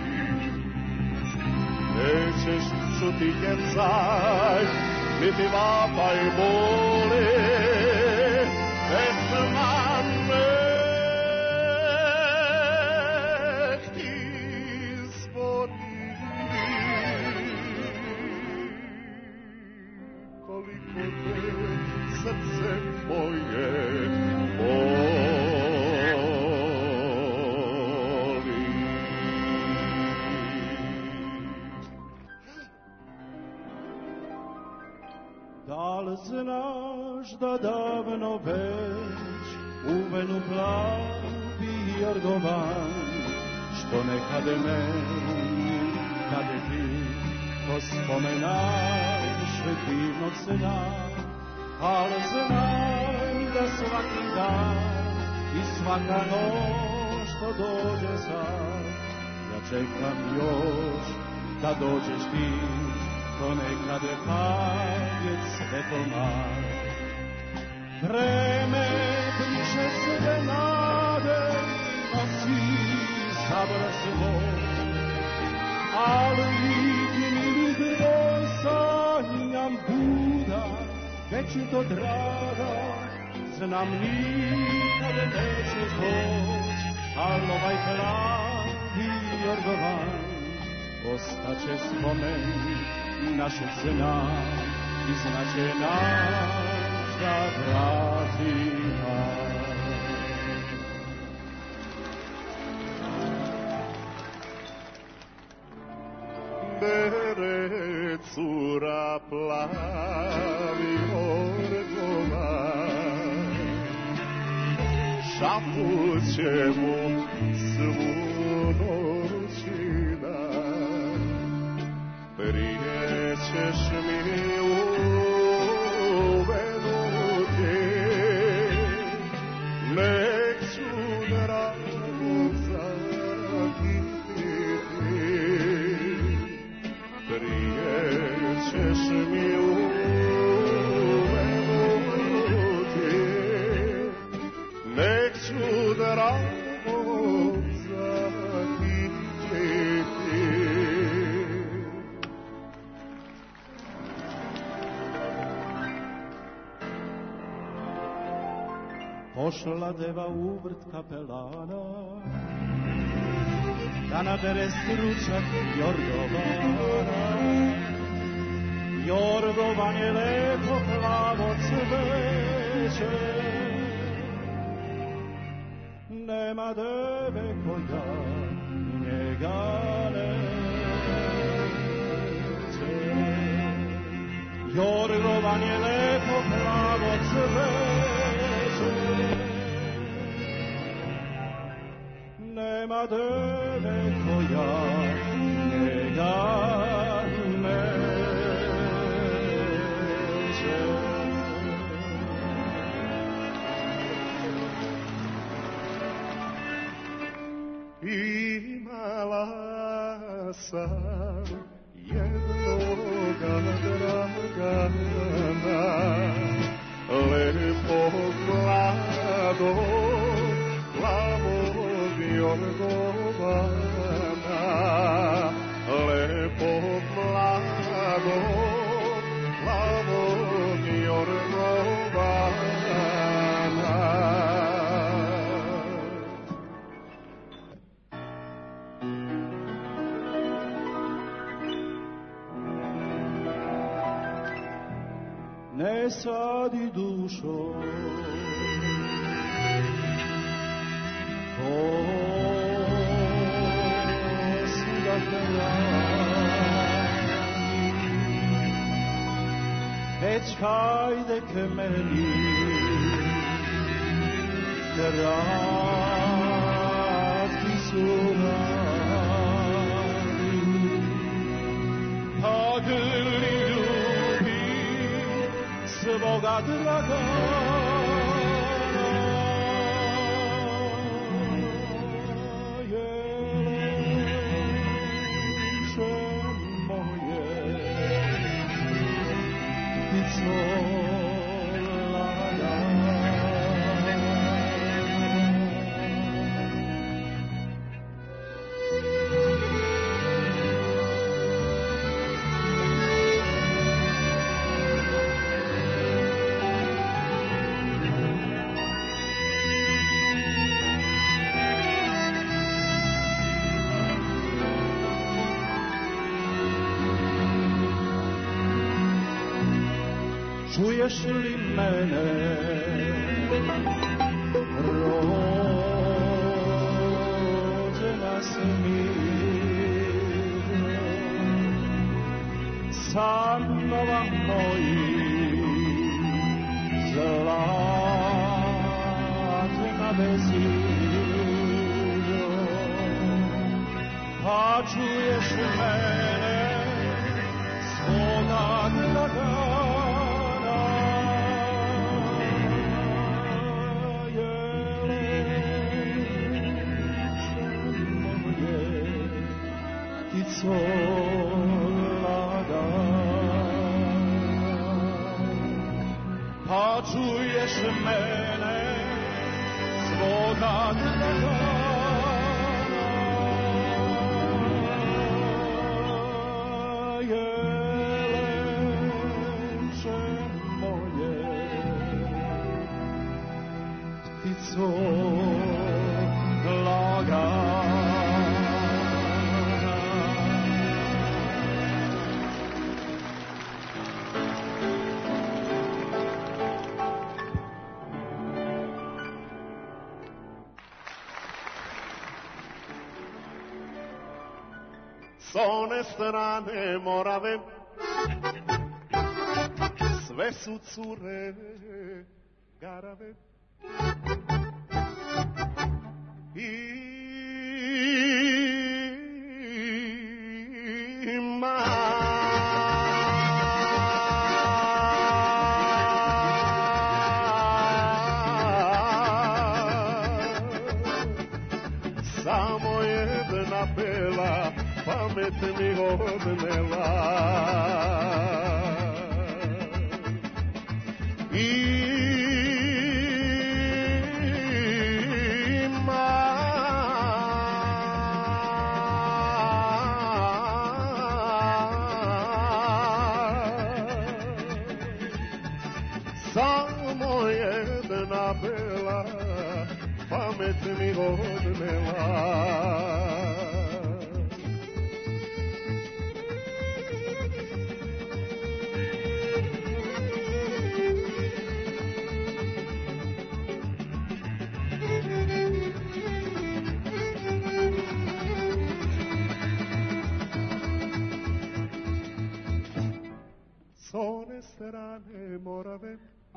Nećeš čuti jecaj, niti vapaj boli, pesma nek ti zvoni. Koliko te srce moje boli. Da li znaš da davno već u venu plavi jorgovan, što nekad meni, kad ti to spomenaš divnog sna, ali znam da svaki dan i svaka noć što dođe sad, ja čekam još da dođeš ti, to nekad kad je svetlomar. Vreme briše sve nade, nosi sabor svoj, ali mili broj sanjam buda, već to draga, znam nikad nećeš doć, al ovaj plavi jorgovan ostaće spomen našeg sna i znaće naš da vrati nas. Bere cura plavi orgovan, šapuće mu svu noć i dan. Prije ćeš mi uvenuti, nek ću dragu zakititi. Prije ćeš mi uvenuti, nek ću drago zakititi. Pošla deva u vrt kapelana, da nabere stručak jorgovana. Jorgovan je lepo plavo cveće, nema deve koja njega neće. Jorgovan je lepo plavo cveće, nema deve koja njega neće. Imala sam jednoga dragana, lepog mladog, plavog jorgovana, lepog mladog, plavog jorgovana. Ne sadi dušo, već hajde ke meni, kratki su dani, pa grli ljubi svoga dragana. Čuješ li mene, rođena si mi, sanova moji, zlatna vezijo, pa čuješ mene, svoga dragana. Pa čuješ mene, svoga dragana. Jelenče moje, su S one strane Morave sve su cure garave ima samo jedna bela pamet mi odnela samo jedna bela pamet mi odnela. S one strane Morave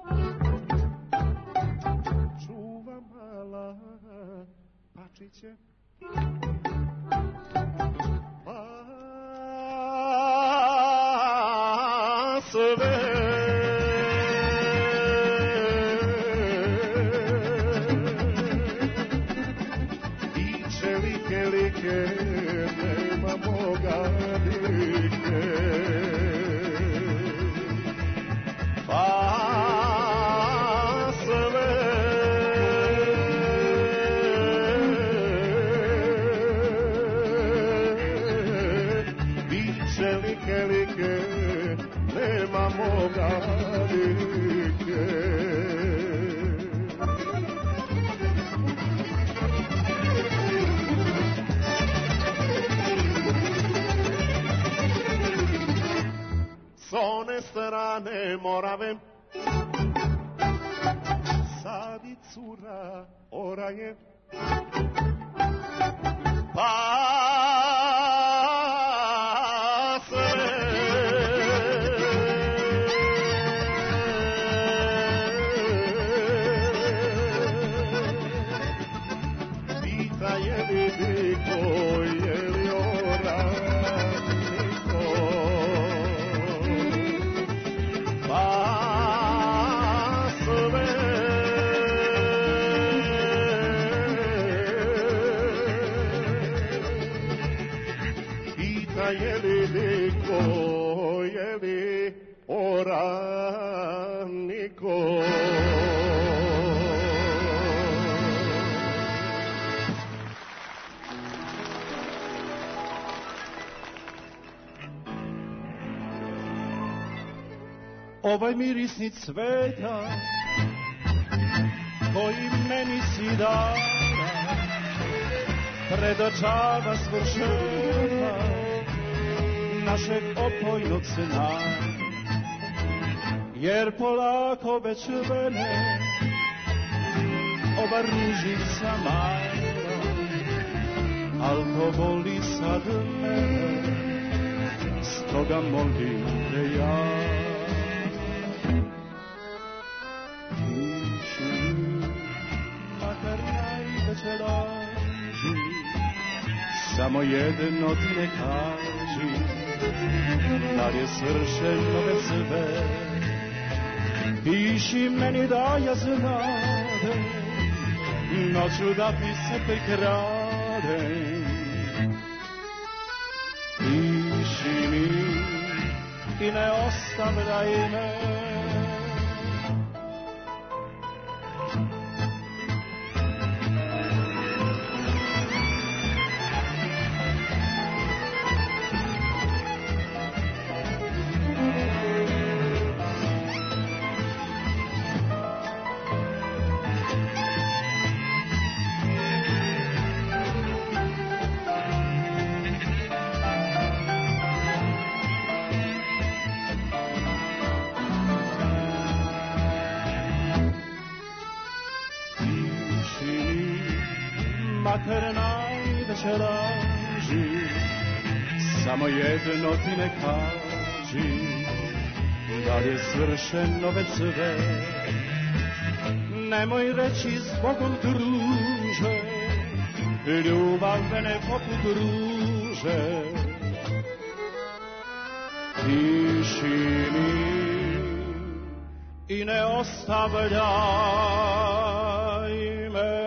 čuva mala pačiće pa sve iće like nema moga like nema moga like. S one strane Morave sadi cura oraje pa oraniko. Ovaj mirisni cveta koji meni si dala predočava svršetka našeg opojnog sna, jer polako već vene ova ružica mala, al to boli sad mene, stoga molim te ja. Piši, makar najveće laži, samo jedno ti ne kaži, da je svršeno već sve. Piši meni da ja znadem, noću da ti se prikradem. Piši mi i ne ostavljaj me. vjetar najveće laži, samo jedno ti ne kaži, da li je svršeno već sve. Nemoj reći zbogom druže, ljubav mene poput ruže. Piši mi i ne ostavljaj me.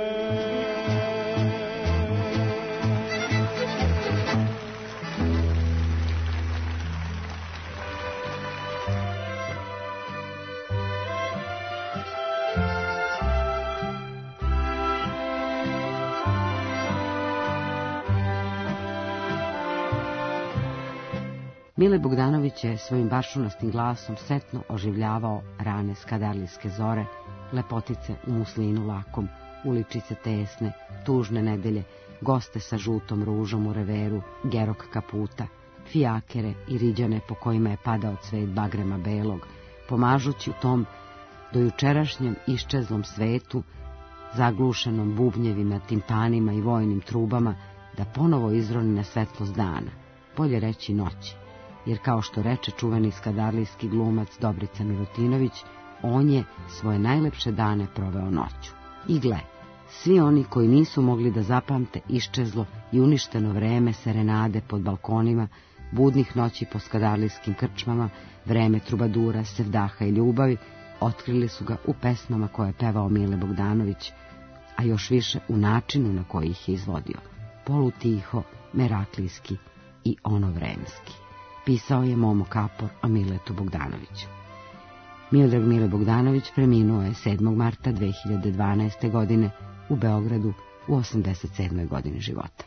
Mile Bogdanović je svojim baršunastim glasom setno oživljavao rane skadarlijske zore, lepotice u muslinu lakom, uličice tesne, tužne nedelje, goste sa žutom ružom u reveru, gerok kaputa, fijakere i riđane po kojima je padao cvet bagrema belog, pomažući u tom dojučerašnjem iščezlom svetu, zaglušenom bubnjevima, timpanima i vojnim trubama, da ponovo izroni na svetlost dana, bolje reći noći. Jer kao što reče čuveni skadarlijski glumac Dobrica Milutinović, on je svoje najlepše dane proveo noću. I gle, svi oni koji nisu mogli da zapamte iščezlo i uništeno vreme serenade pod balkonima, budnih noći po skadarlijskim krčmama, vreme trubadura, sevdaha i ljubavi, otkrili su ga u pesmama koje je pevao Mile Bogdanović, a još više u načinu na koji ih je izvodio, polutiho, meraklijski i onovremski. Pisao je Momo Kapor o Miletu Bogdanoviću. Miodrag Mile Bogdanović preminuo je 7. marta 2012. godine u Beogradu u 87. godini života.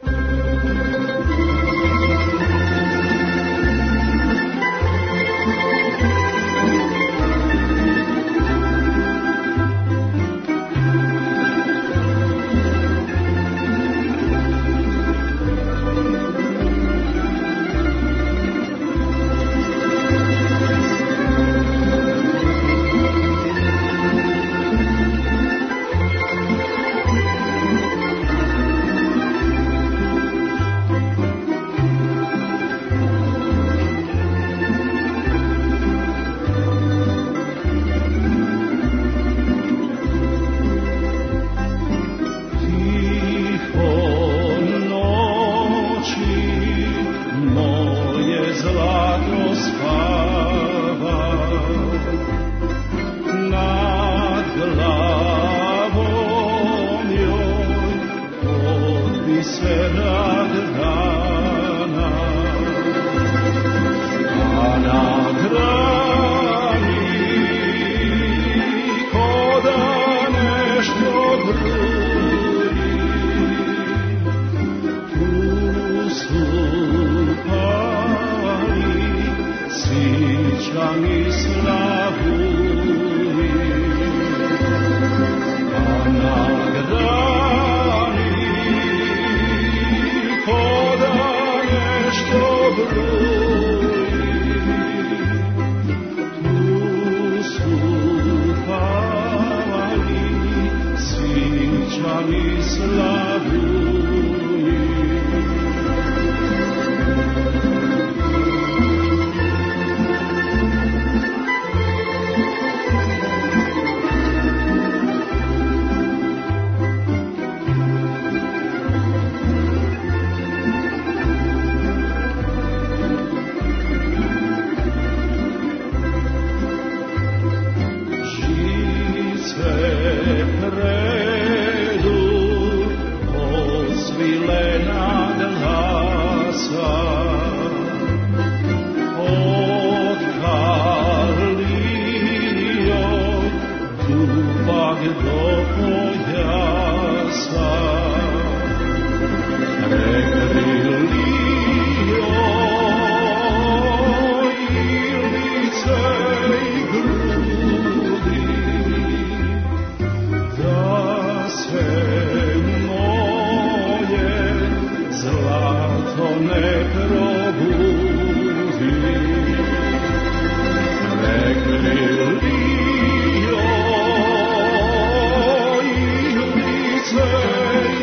Say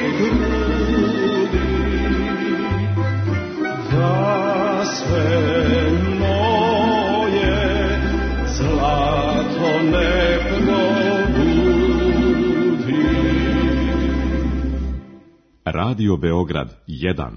ne probudi. Radio Beograd 1.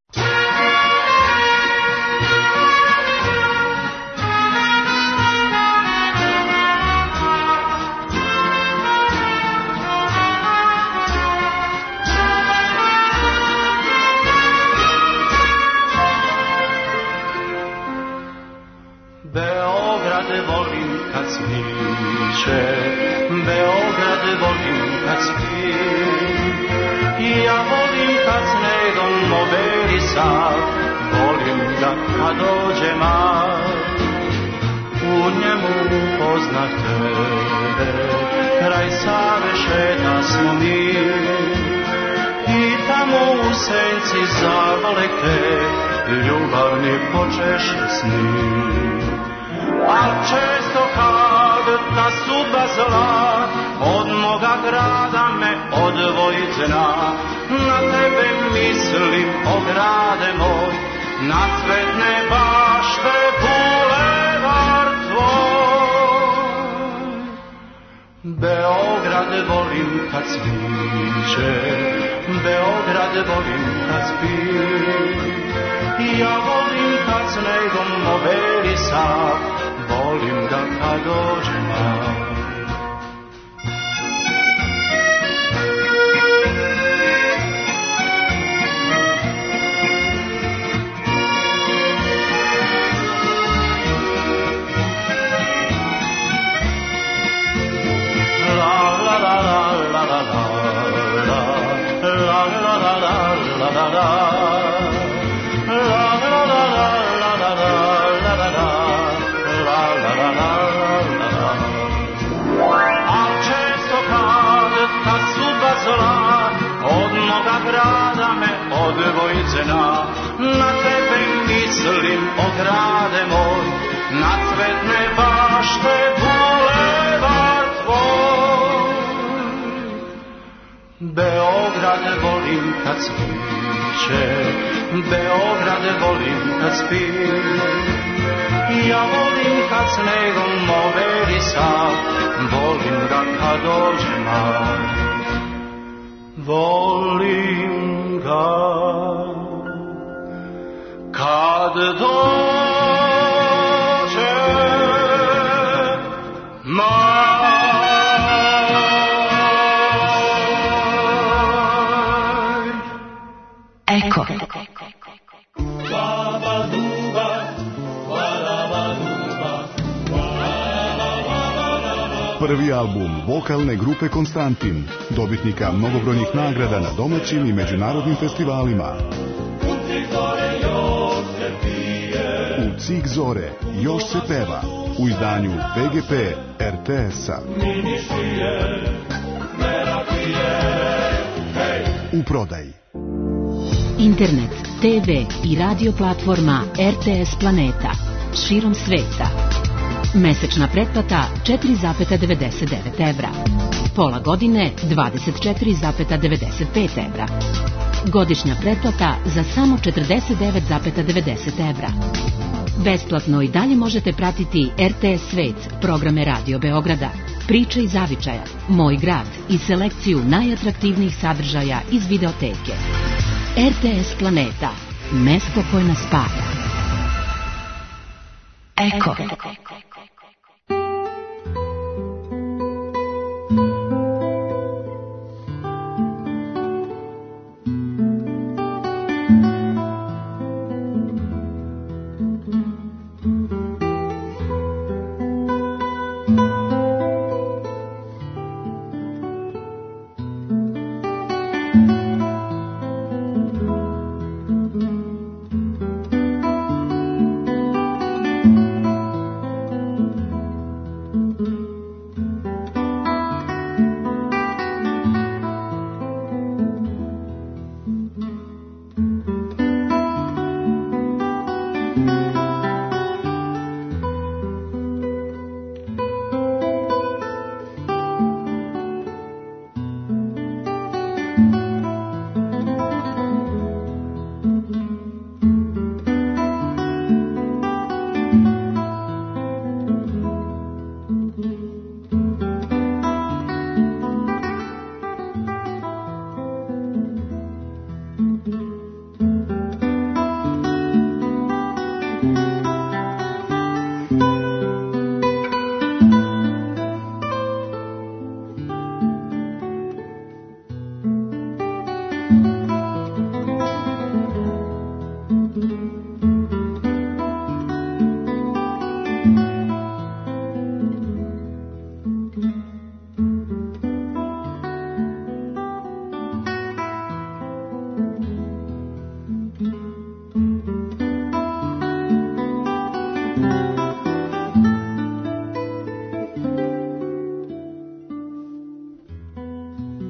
Beograd volim kad svi, ja volim kad snegom overisa, volim ga kad dođe mar. U njemu upoznah tebe, kraj Save šeta smo mi, i tamo u senci zavaleke, ljubavni počeš sni. A često kad ta sudba zla od moga grada me odvojicena, na tebe mislim, o grade moj, na cvetne bašte bulevar tvoj. Beograd volim kad sviće, Beograd volim kad spi, ja volim kad snegom overisa, volim ga kad dođe mar. La la la la la la la la la la la la la. Od moga grada me odvojicena, na tebe mislim, o grade moj, na cvetne bašte bulevar tvoj. Beograd volim kad sviće, Beograd volim kad spi, ja volim kad snegom overisa, volim ga kad dođe mar. Volim ga kad dođe mar. Eko. Prvi album vokalne grupe Konstantin, dobitnika mnogobrojnih nagrada na domaćim i međunarodnim festivalima. U Cik zore još se peva, u izdanju VGP RTS-a. U prodaji. Internet, TV i radio platforma RTS Planeta širom sveta. Mesečna pretplata 4,99 evra. Pola godine 24,95 evra. Godišnja pretplata za samo 49,90 evra. Besplatno i dalje možete pratiti RTS Svet, programe Radio Beograda, Priče iz zavičaja, Moj grad i selekciju najatraktivnijih sadržaja iz videoteke. RTS Planeta, mesto koje nas spaja. Eko.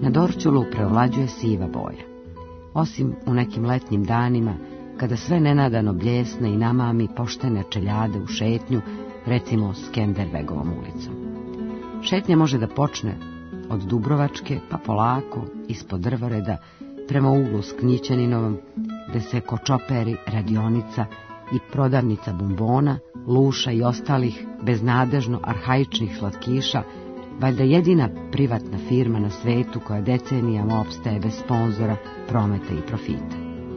Na Dorćolu preovlađuje siva boja. Osim u nekim letnjim danima, kada sve nenadano bljesne i namami poštene čeljade u šetnju, recimo Skenderbegovom ulicom. Šetnja može da počne od Dubrovačke, pa polako, ispod drvoreda, prema uglu s Knjićaninovom, gde se kočoperi, radionica i prodavnica bombona, luša i ostalih beznadežno arhaičnih slatkiša, valjda jedina privatna firma na svetu koja decenijama opstaje bez sponzora, prometa i profita.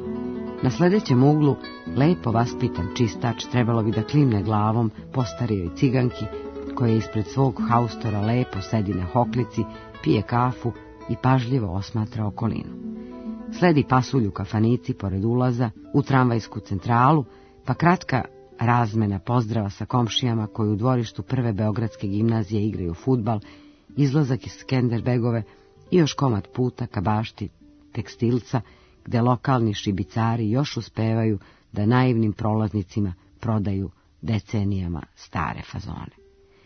Na sledećem uglu, lepo vaspitan čistač trebalo bi da klimne glavom postarijoj ciganki, koja ispred svog haustora lepo sedi na hoklici, pije kafu i pažljivo osmatra okolinu. Sledi pasulj u kafanici pored ulaza, u tramvajsku centralu, pa kratka razmena pozdrava sa komšijama koji u dvorištu prve beogradske gimnazije igraju fudbal, izlazak iz Skenderbegove i još komad puta ka bašti tekstilca, gde lokalni šibicari još uspevaju da naivnim prolaznicima prodaju decenijama stare fazone.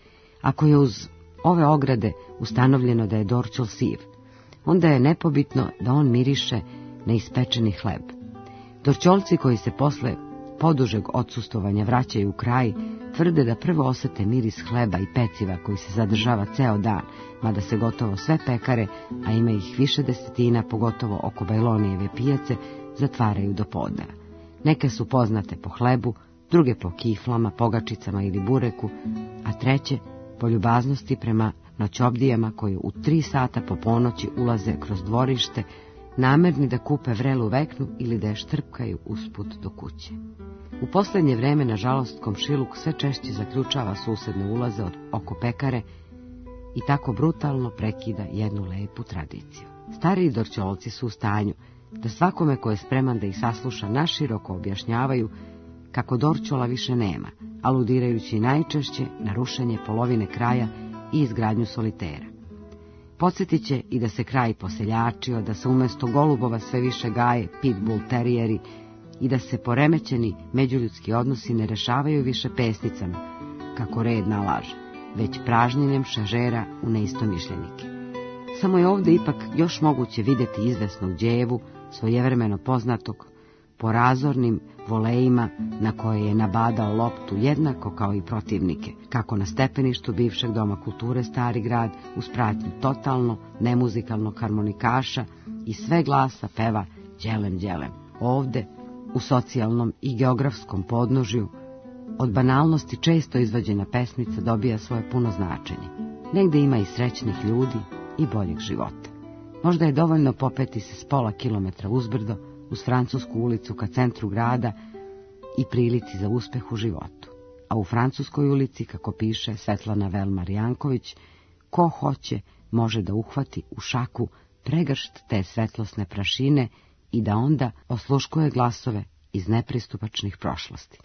Ako je uz ove ograde ustanovljeno da je Dorćol siv, onda je nepobitno da on miriše na ispečeni hleb. Dorćolci koji se posle podužeg odsustovanja vraćaju u kraj, tvrde da prvo osete miris hleba i peciva koji se zadržava ceo dan, mada se gotovo sve pekare, a ima ih više desetina, pogotovo oko Bajlonijeve pijace, zatvaraju do podneva. Neke su poznate po hlebu, druge po kiflama, pogačicama ili bureku, a treće po ljubaznosti prema noćobdijama koji u 3 sata po ponoći ulaze kroz dvorište, namerni da kupe vrelu veknu ili da je štrpkaju usput do kuće. U posljednje vreme, nažalost, komšiluk sve češće zaključava susedne ulaze oko pekare i tako brutalno prekida jednu lepu tradiciju. Stariji Dorćolci su u stanju da svakome ko je spreman da ih sasluša naširoko objašnjavaju kako Dorćola više nema, aludirajući najčešće na rušenje polovine kraja i izgradnju solitera. Podsjetit će i da se kraj poseljačio, da se umjesto golubova sve više gaje pitbull terijeri i da se poremećeni međuljudski odnosi ne rešavaju više pesnicama, kako red nalaže, već pražnjenjem šažera u neistomišljenike. Samo je ovdje ipak još moguće vidjeti izvesnog djevu, svojevremeno poznatog po razornim volejima na koje je nabadao loptu jednako kao i protivnike, kako na stepeništu bivšeg Doma kulture Stari grad uz pratnju totalno nemuzikalnog harmonikaša i sve glasa peva đelem đelem. Ovde, u socijalnom i geografskom podnožju, od banalnosti često izvađena pesmica dobija svoje puno značenje. Negde ima i srećnih ljudi i boljeg života. Možda je dovoljno popeti se s pola kilometra uzbrdo, uz Francusku ulicu ka centru grada i prilici za uspeh u životu. A u Francuskoj ulici, kako piše Svetlana Velmar Janković, ko hoće može da uhvati u šaku pregršt te svetlosne prašine i da onda osluškuje glasove iz nepristupačnih prošlosti.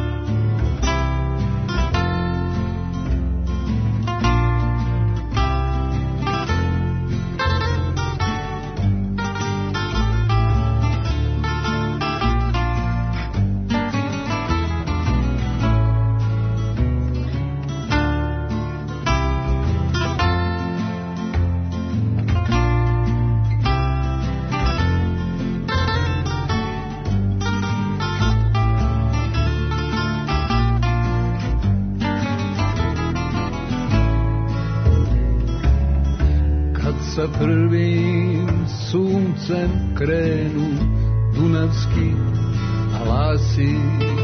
Sa prvim suncem krenu dunavski alasi,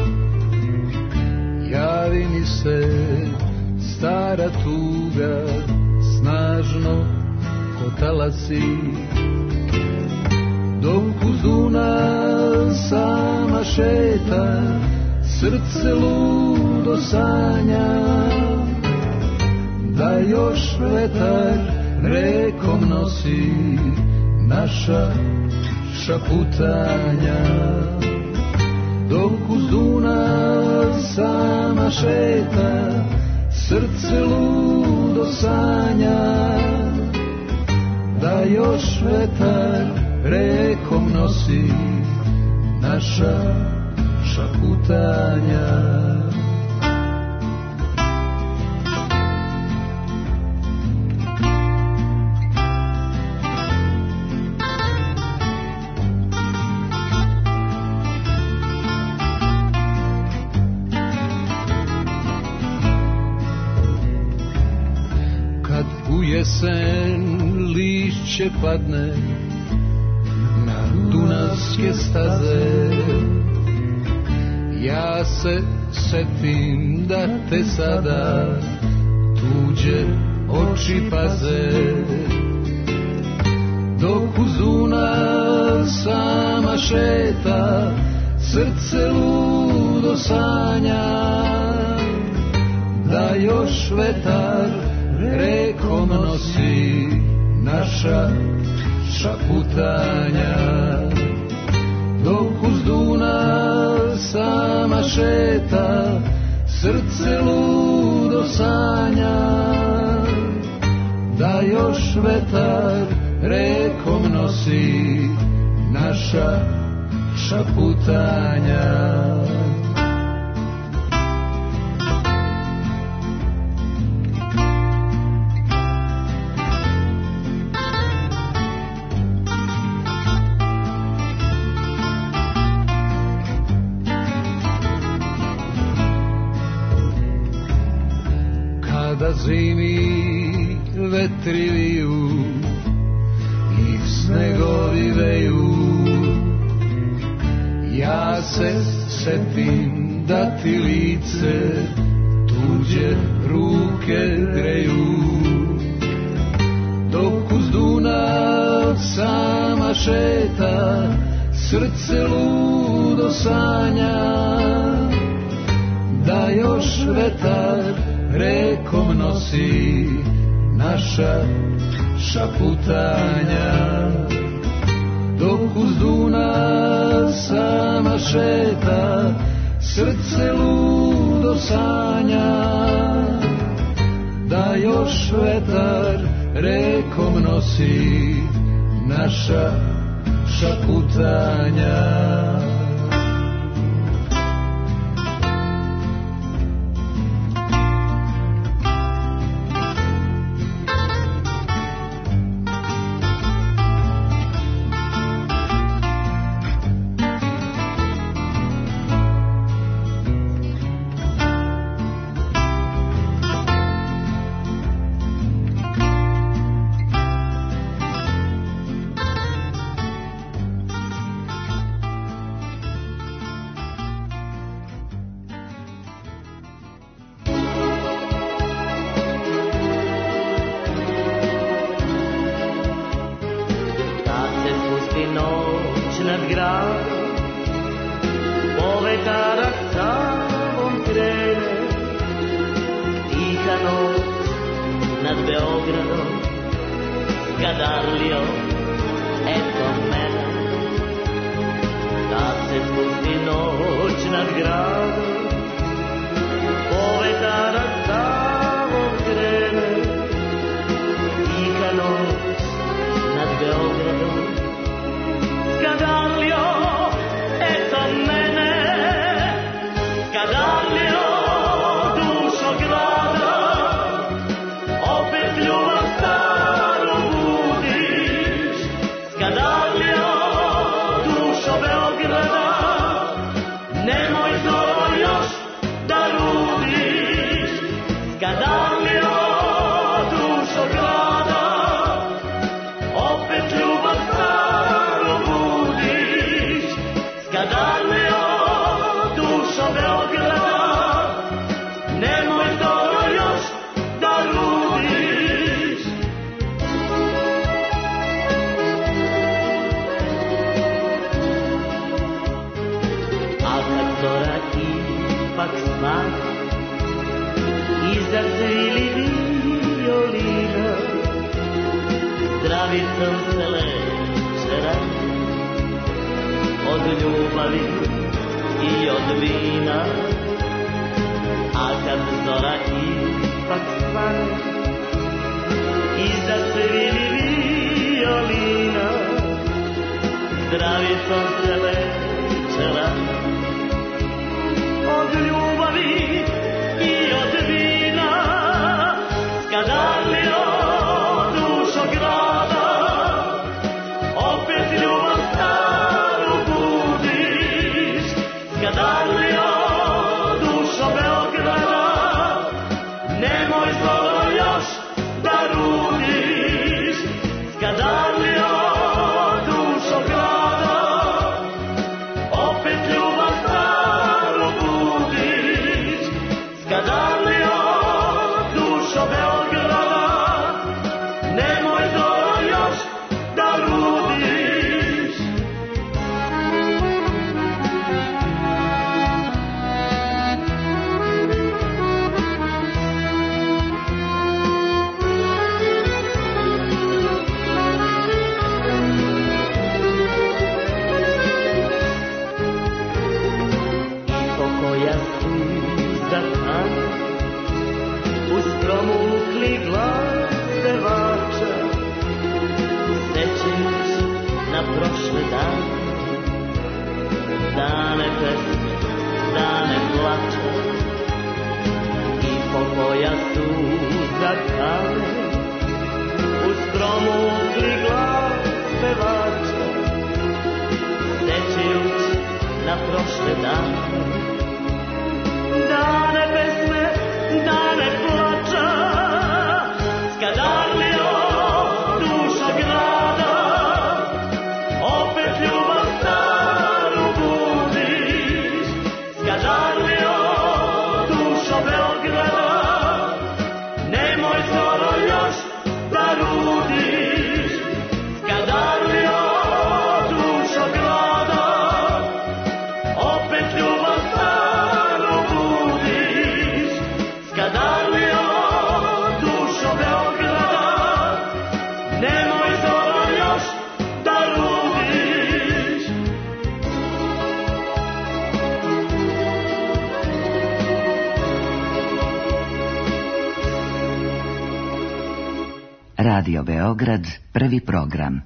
javi mi se stara tuga snažno ko talasi, dok uz Dunav sama šeta, srce ludo sanja, da još vetar rekom nosi naša šaputanja, dok uz Dunav sama šeta, srce ludo sanja, da još vetar rekom nosi naša šaputanja. kad u jesen lišće padne na dunavske staze. Ja se setim da te sada tuđe oči paze, dok uz Dunav sama šeta, srce ludo sanja, da još vetar rekom nosi naša šaputanja. Dok uz Dunav sama šeta, srce ludo sanja, da još vetar rekom nosi naša šaputanja. Kada zimi vetri viju i snegovi veju, ja se setim da ti lice tuđe ruke greju. Dok uz Dunav sama šeta, srce ludo sanja, da još vetar rekom nosi naša šaputanja. Dok uz Dunav sama šeta, srce ludo sanja, da još vetar rekom nosi naša šaputanja. Nemoj zlo još da prošle dane. Dane pesme, dane plača, skadarlio duša grada, opet ljubav staru budiš, skadarlio duša Beograda, nemoj skoro još da rudiš, skadarlio duša grada, opet ljubav staru budiš, skadarlio duša Beograda, nemoj skoro još da rudiš. Radio Beograd, prvi program.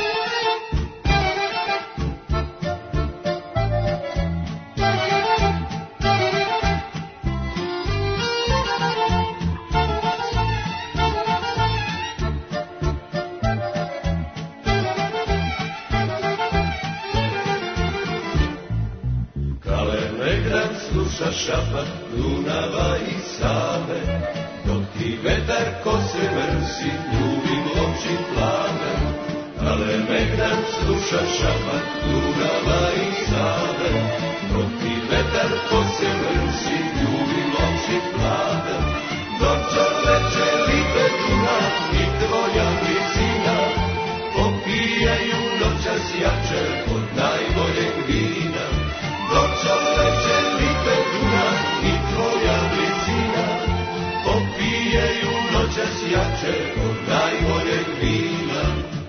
Kalemegdan sluša šapat Dunava i Save, dok ti vetar kose mrsi ljubim općim planem. Kalemegdan sluša šapat Dunava i Save, dok ti vetar kose mrsi ljubim općim planem. Dok čorleče lipe Duna i tvoja blizina popijaju noćas jače od najboljeg vina. Dok čorleče lipe Duna i tvoja blizina popijaju noćas jače od najboljeg vina.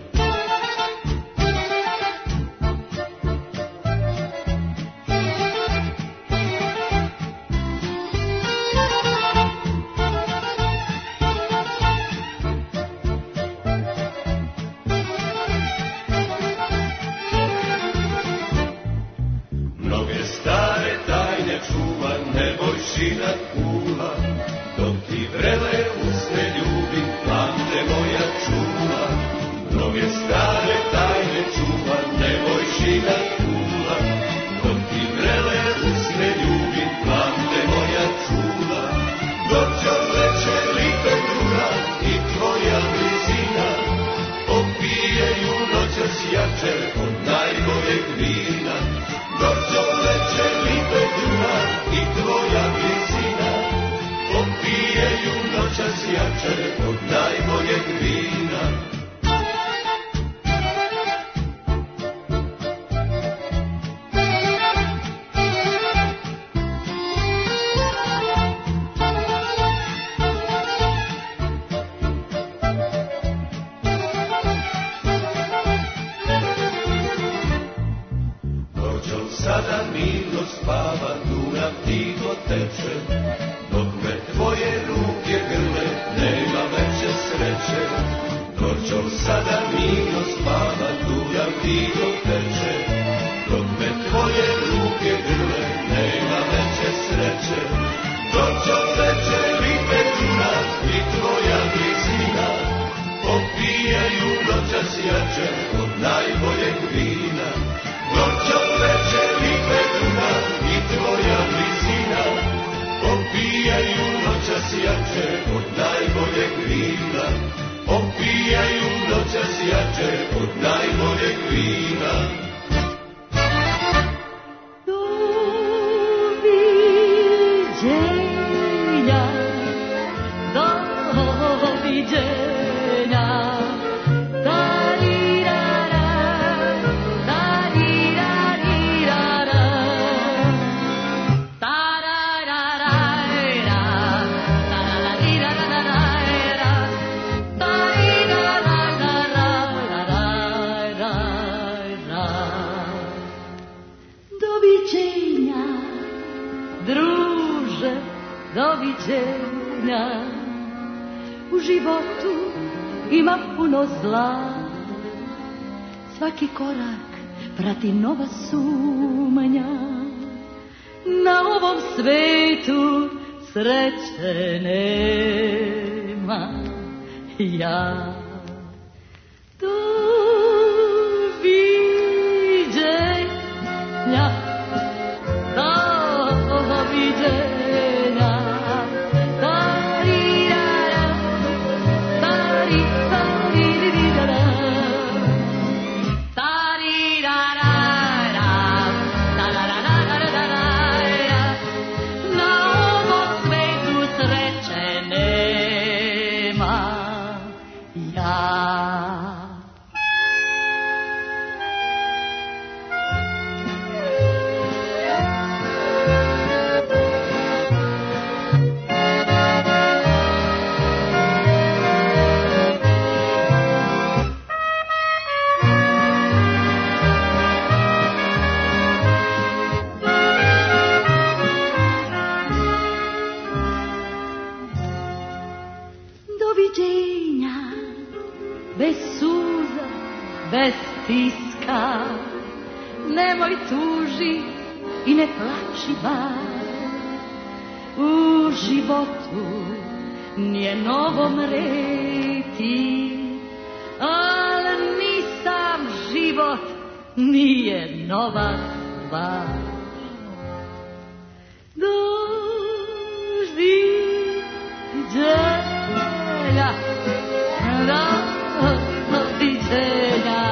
Mnoge stare tajne čuva Nebojšina kula, dok ti vrele usne ljubim plamte moja čula. Mnoge stare tajne čuva Nebojšina kula, dok ti vrele usne ljubim plamte moja čula. Dok čorleče lipe Duna i tvoja blizina popijaju noćas jače od najboljeg vina. Dok čorleče lipe Duna i tvoja blizina popijaju noćas jače od najboljeg vina. Noćom sada mirno spava, Dunav tiho teče, dok me tvoje ruke grle, nema veće sreće. Noćom sada mirno spava, Dunav tiho teče, dok me tvoje ruke grle, nema veće sreće. Dok čorleče lipe Duna i tvoja blizina popijaju noćas jače od najboljeg vina. Dok čorleče lipe Duna i tvoja blizina popijaju noćas jače od najboljeg vina. Popijaju noćas jače od najboljeg vina. Doviđenja, doviđenja, tarirara, taririrara, tarararara, tarararirara, tarirararara. Doviđenja, druže, doviđenja. U životu ima puno zla, svaki korak prati nova sumnja. Na ovom svetu sreće nema, ja doviđenja, ja. Bez stiska, nemoj tuži i ne plači bar. U životu nije novo mreti, ali ni sam život nije nova stvar. Doviđenja, doviđenja.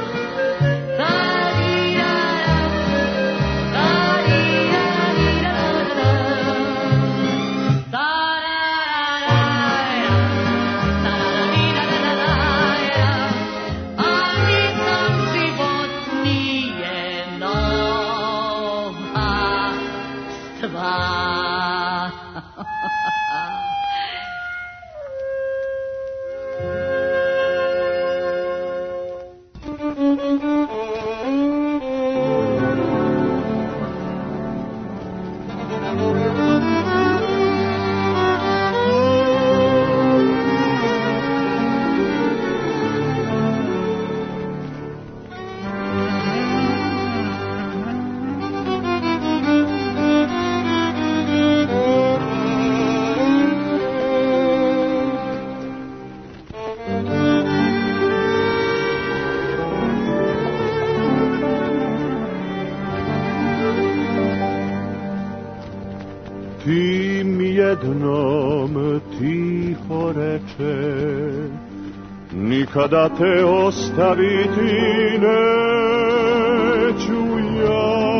Jednom tiho reče, nikada te ostaviti neću ja.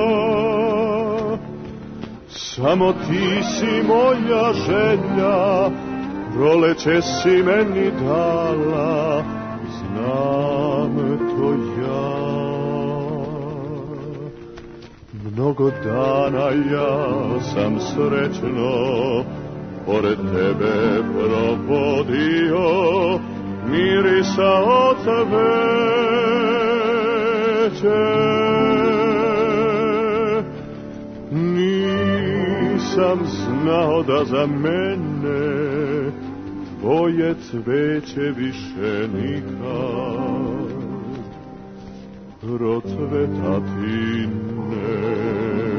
Samo ti si moja želja, proleće si meni dala, znam to ja. Mnogo dana ja sam srećno pored tebe provodio, mirisa od cveće. Nisam znao da za mene tvoje cveće više nikad procvetati neće.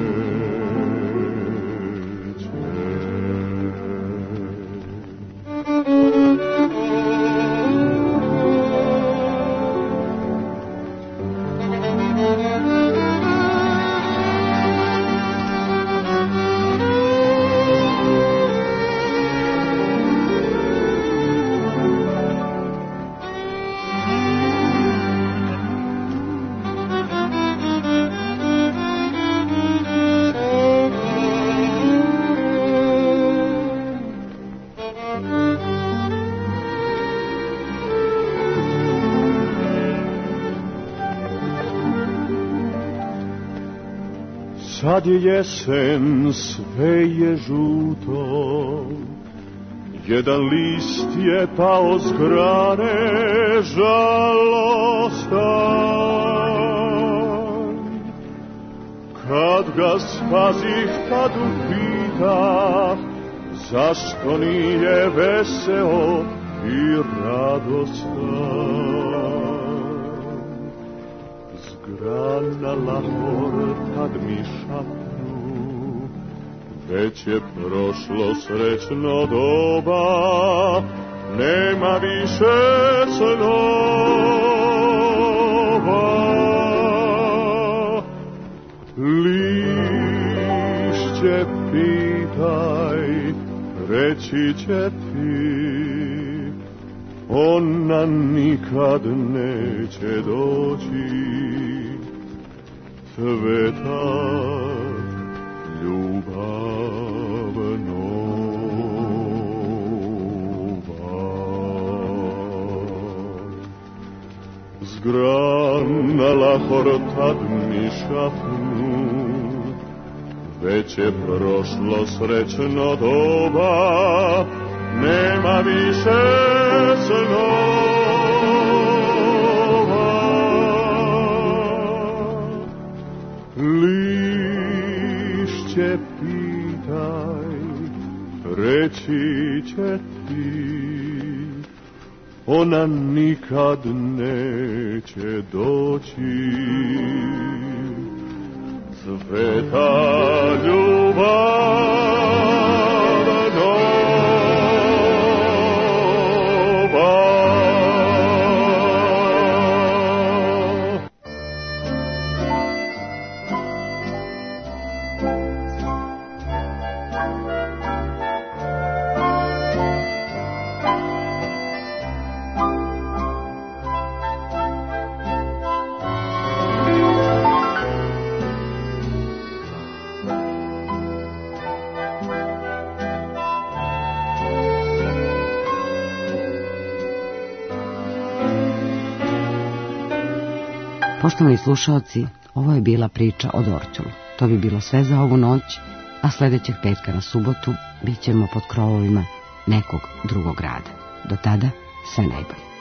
Sad je jesen, sve je žuto, jedan list je pao s grane žalostan. Kad ga spazih, tad upitah, zašto nije veseo i radostan. Grana lahor kad mi šapnu, već je prošlo srećno doba, nema više snova. Lišće pitaj, reći će ti, ona nikad neće doći. Cvetat ljubav nova. Zgranala hortad mi šapnu, već je prošlo srećno doba, nema više snova. Lišće pitaj, reći će ti, ona nikad neće doći. Sveta ljubav Poštovani slušaoci, ovo je bila priča o Dorćolu. To bi bilo sve za ovu noć, a sljedećeg petka na subotu bit ćemo pod krovovima nekog drugog grada. Do tada, sve najbolje.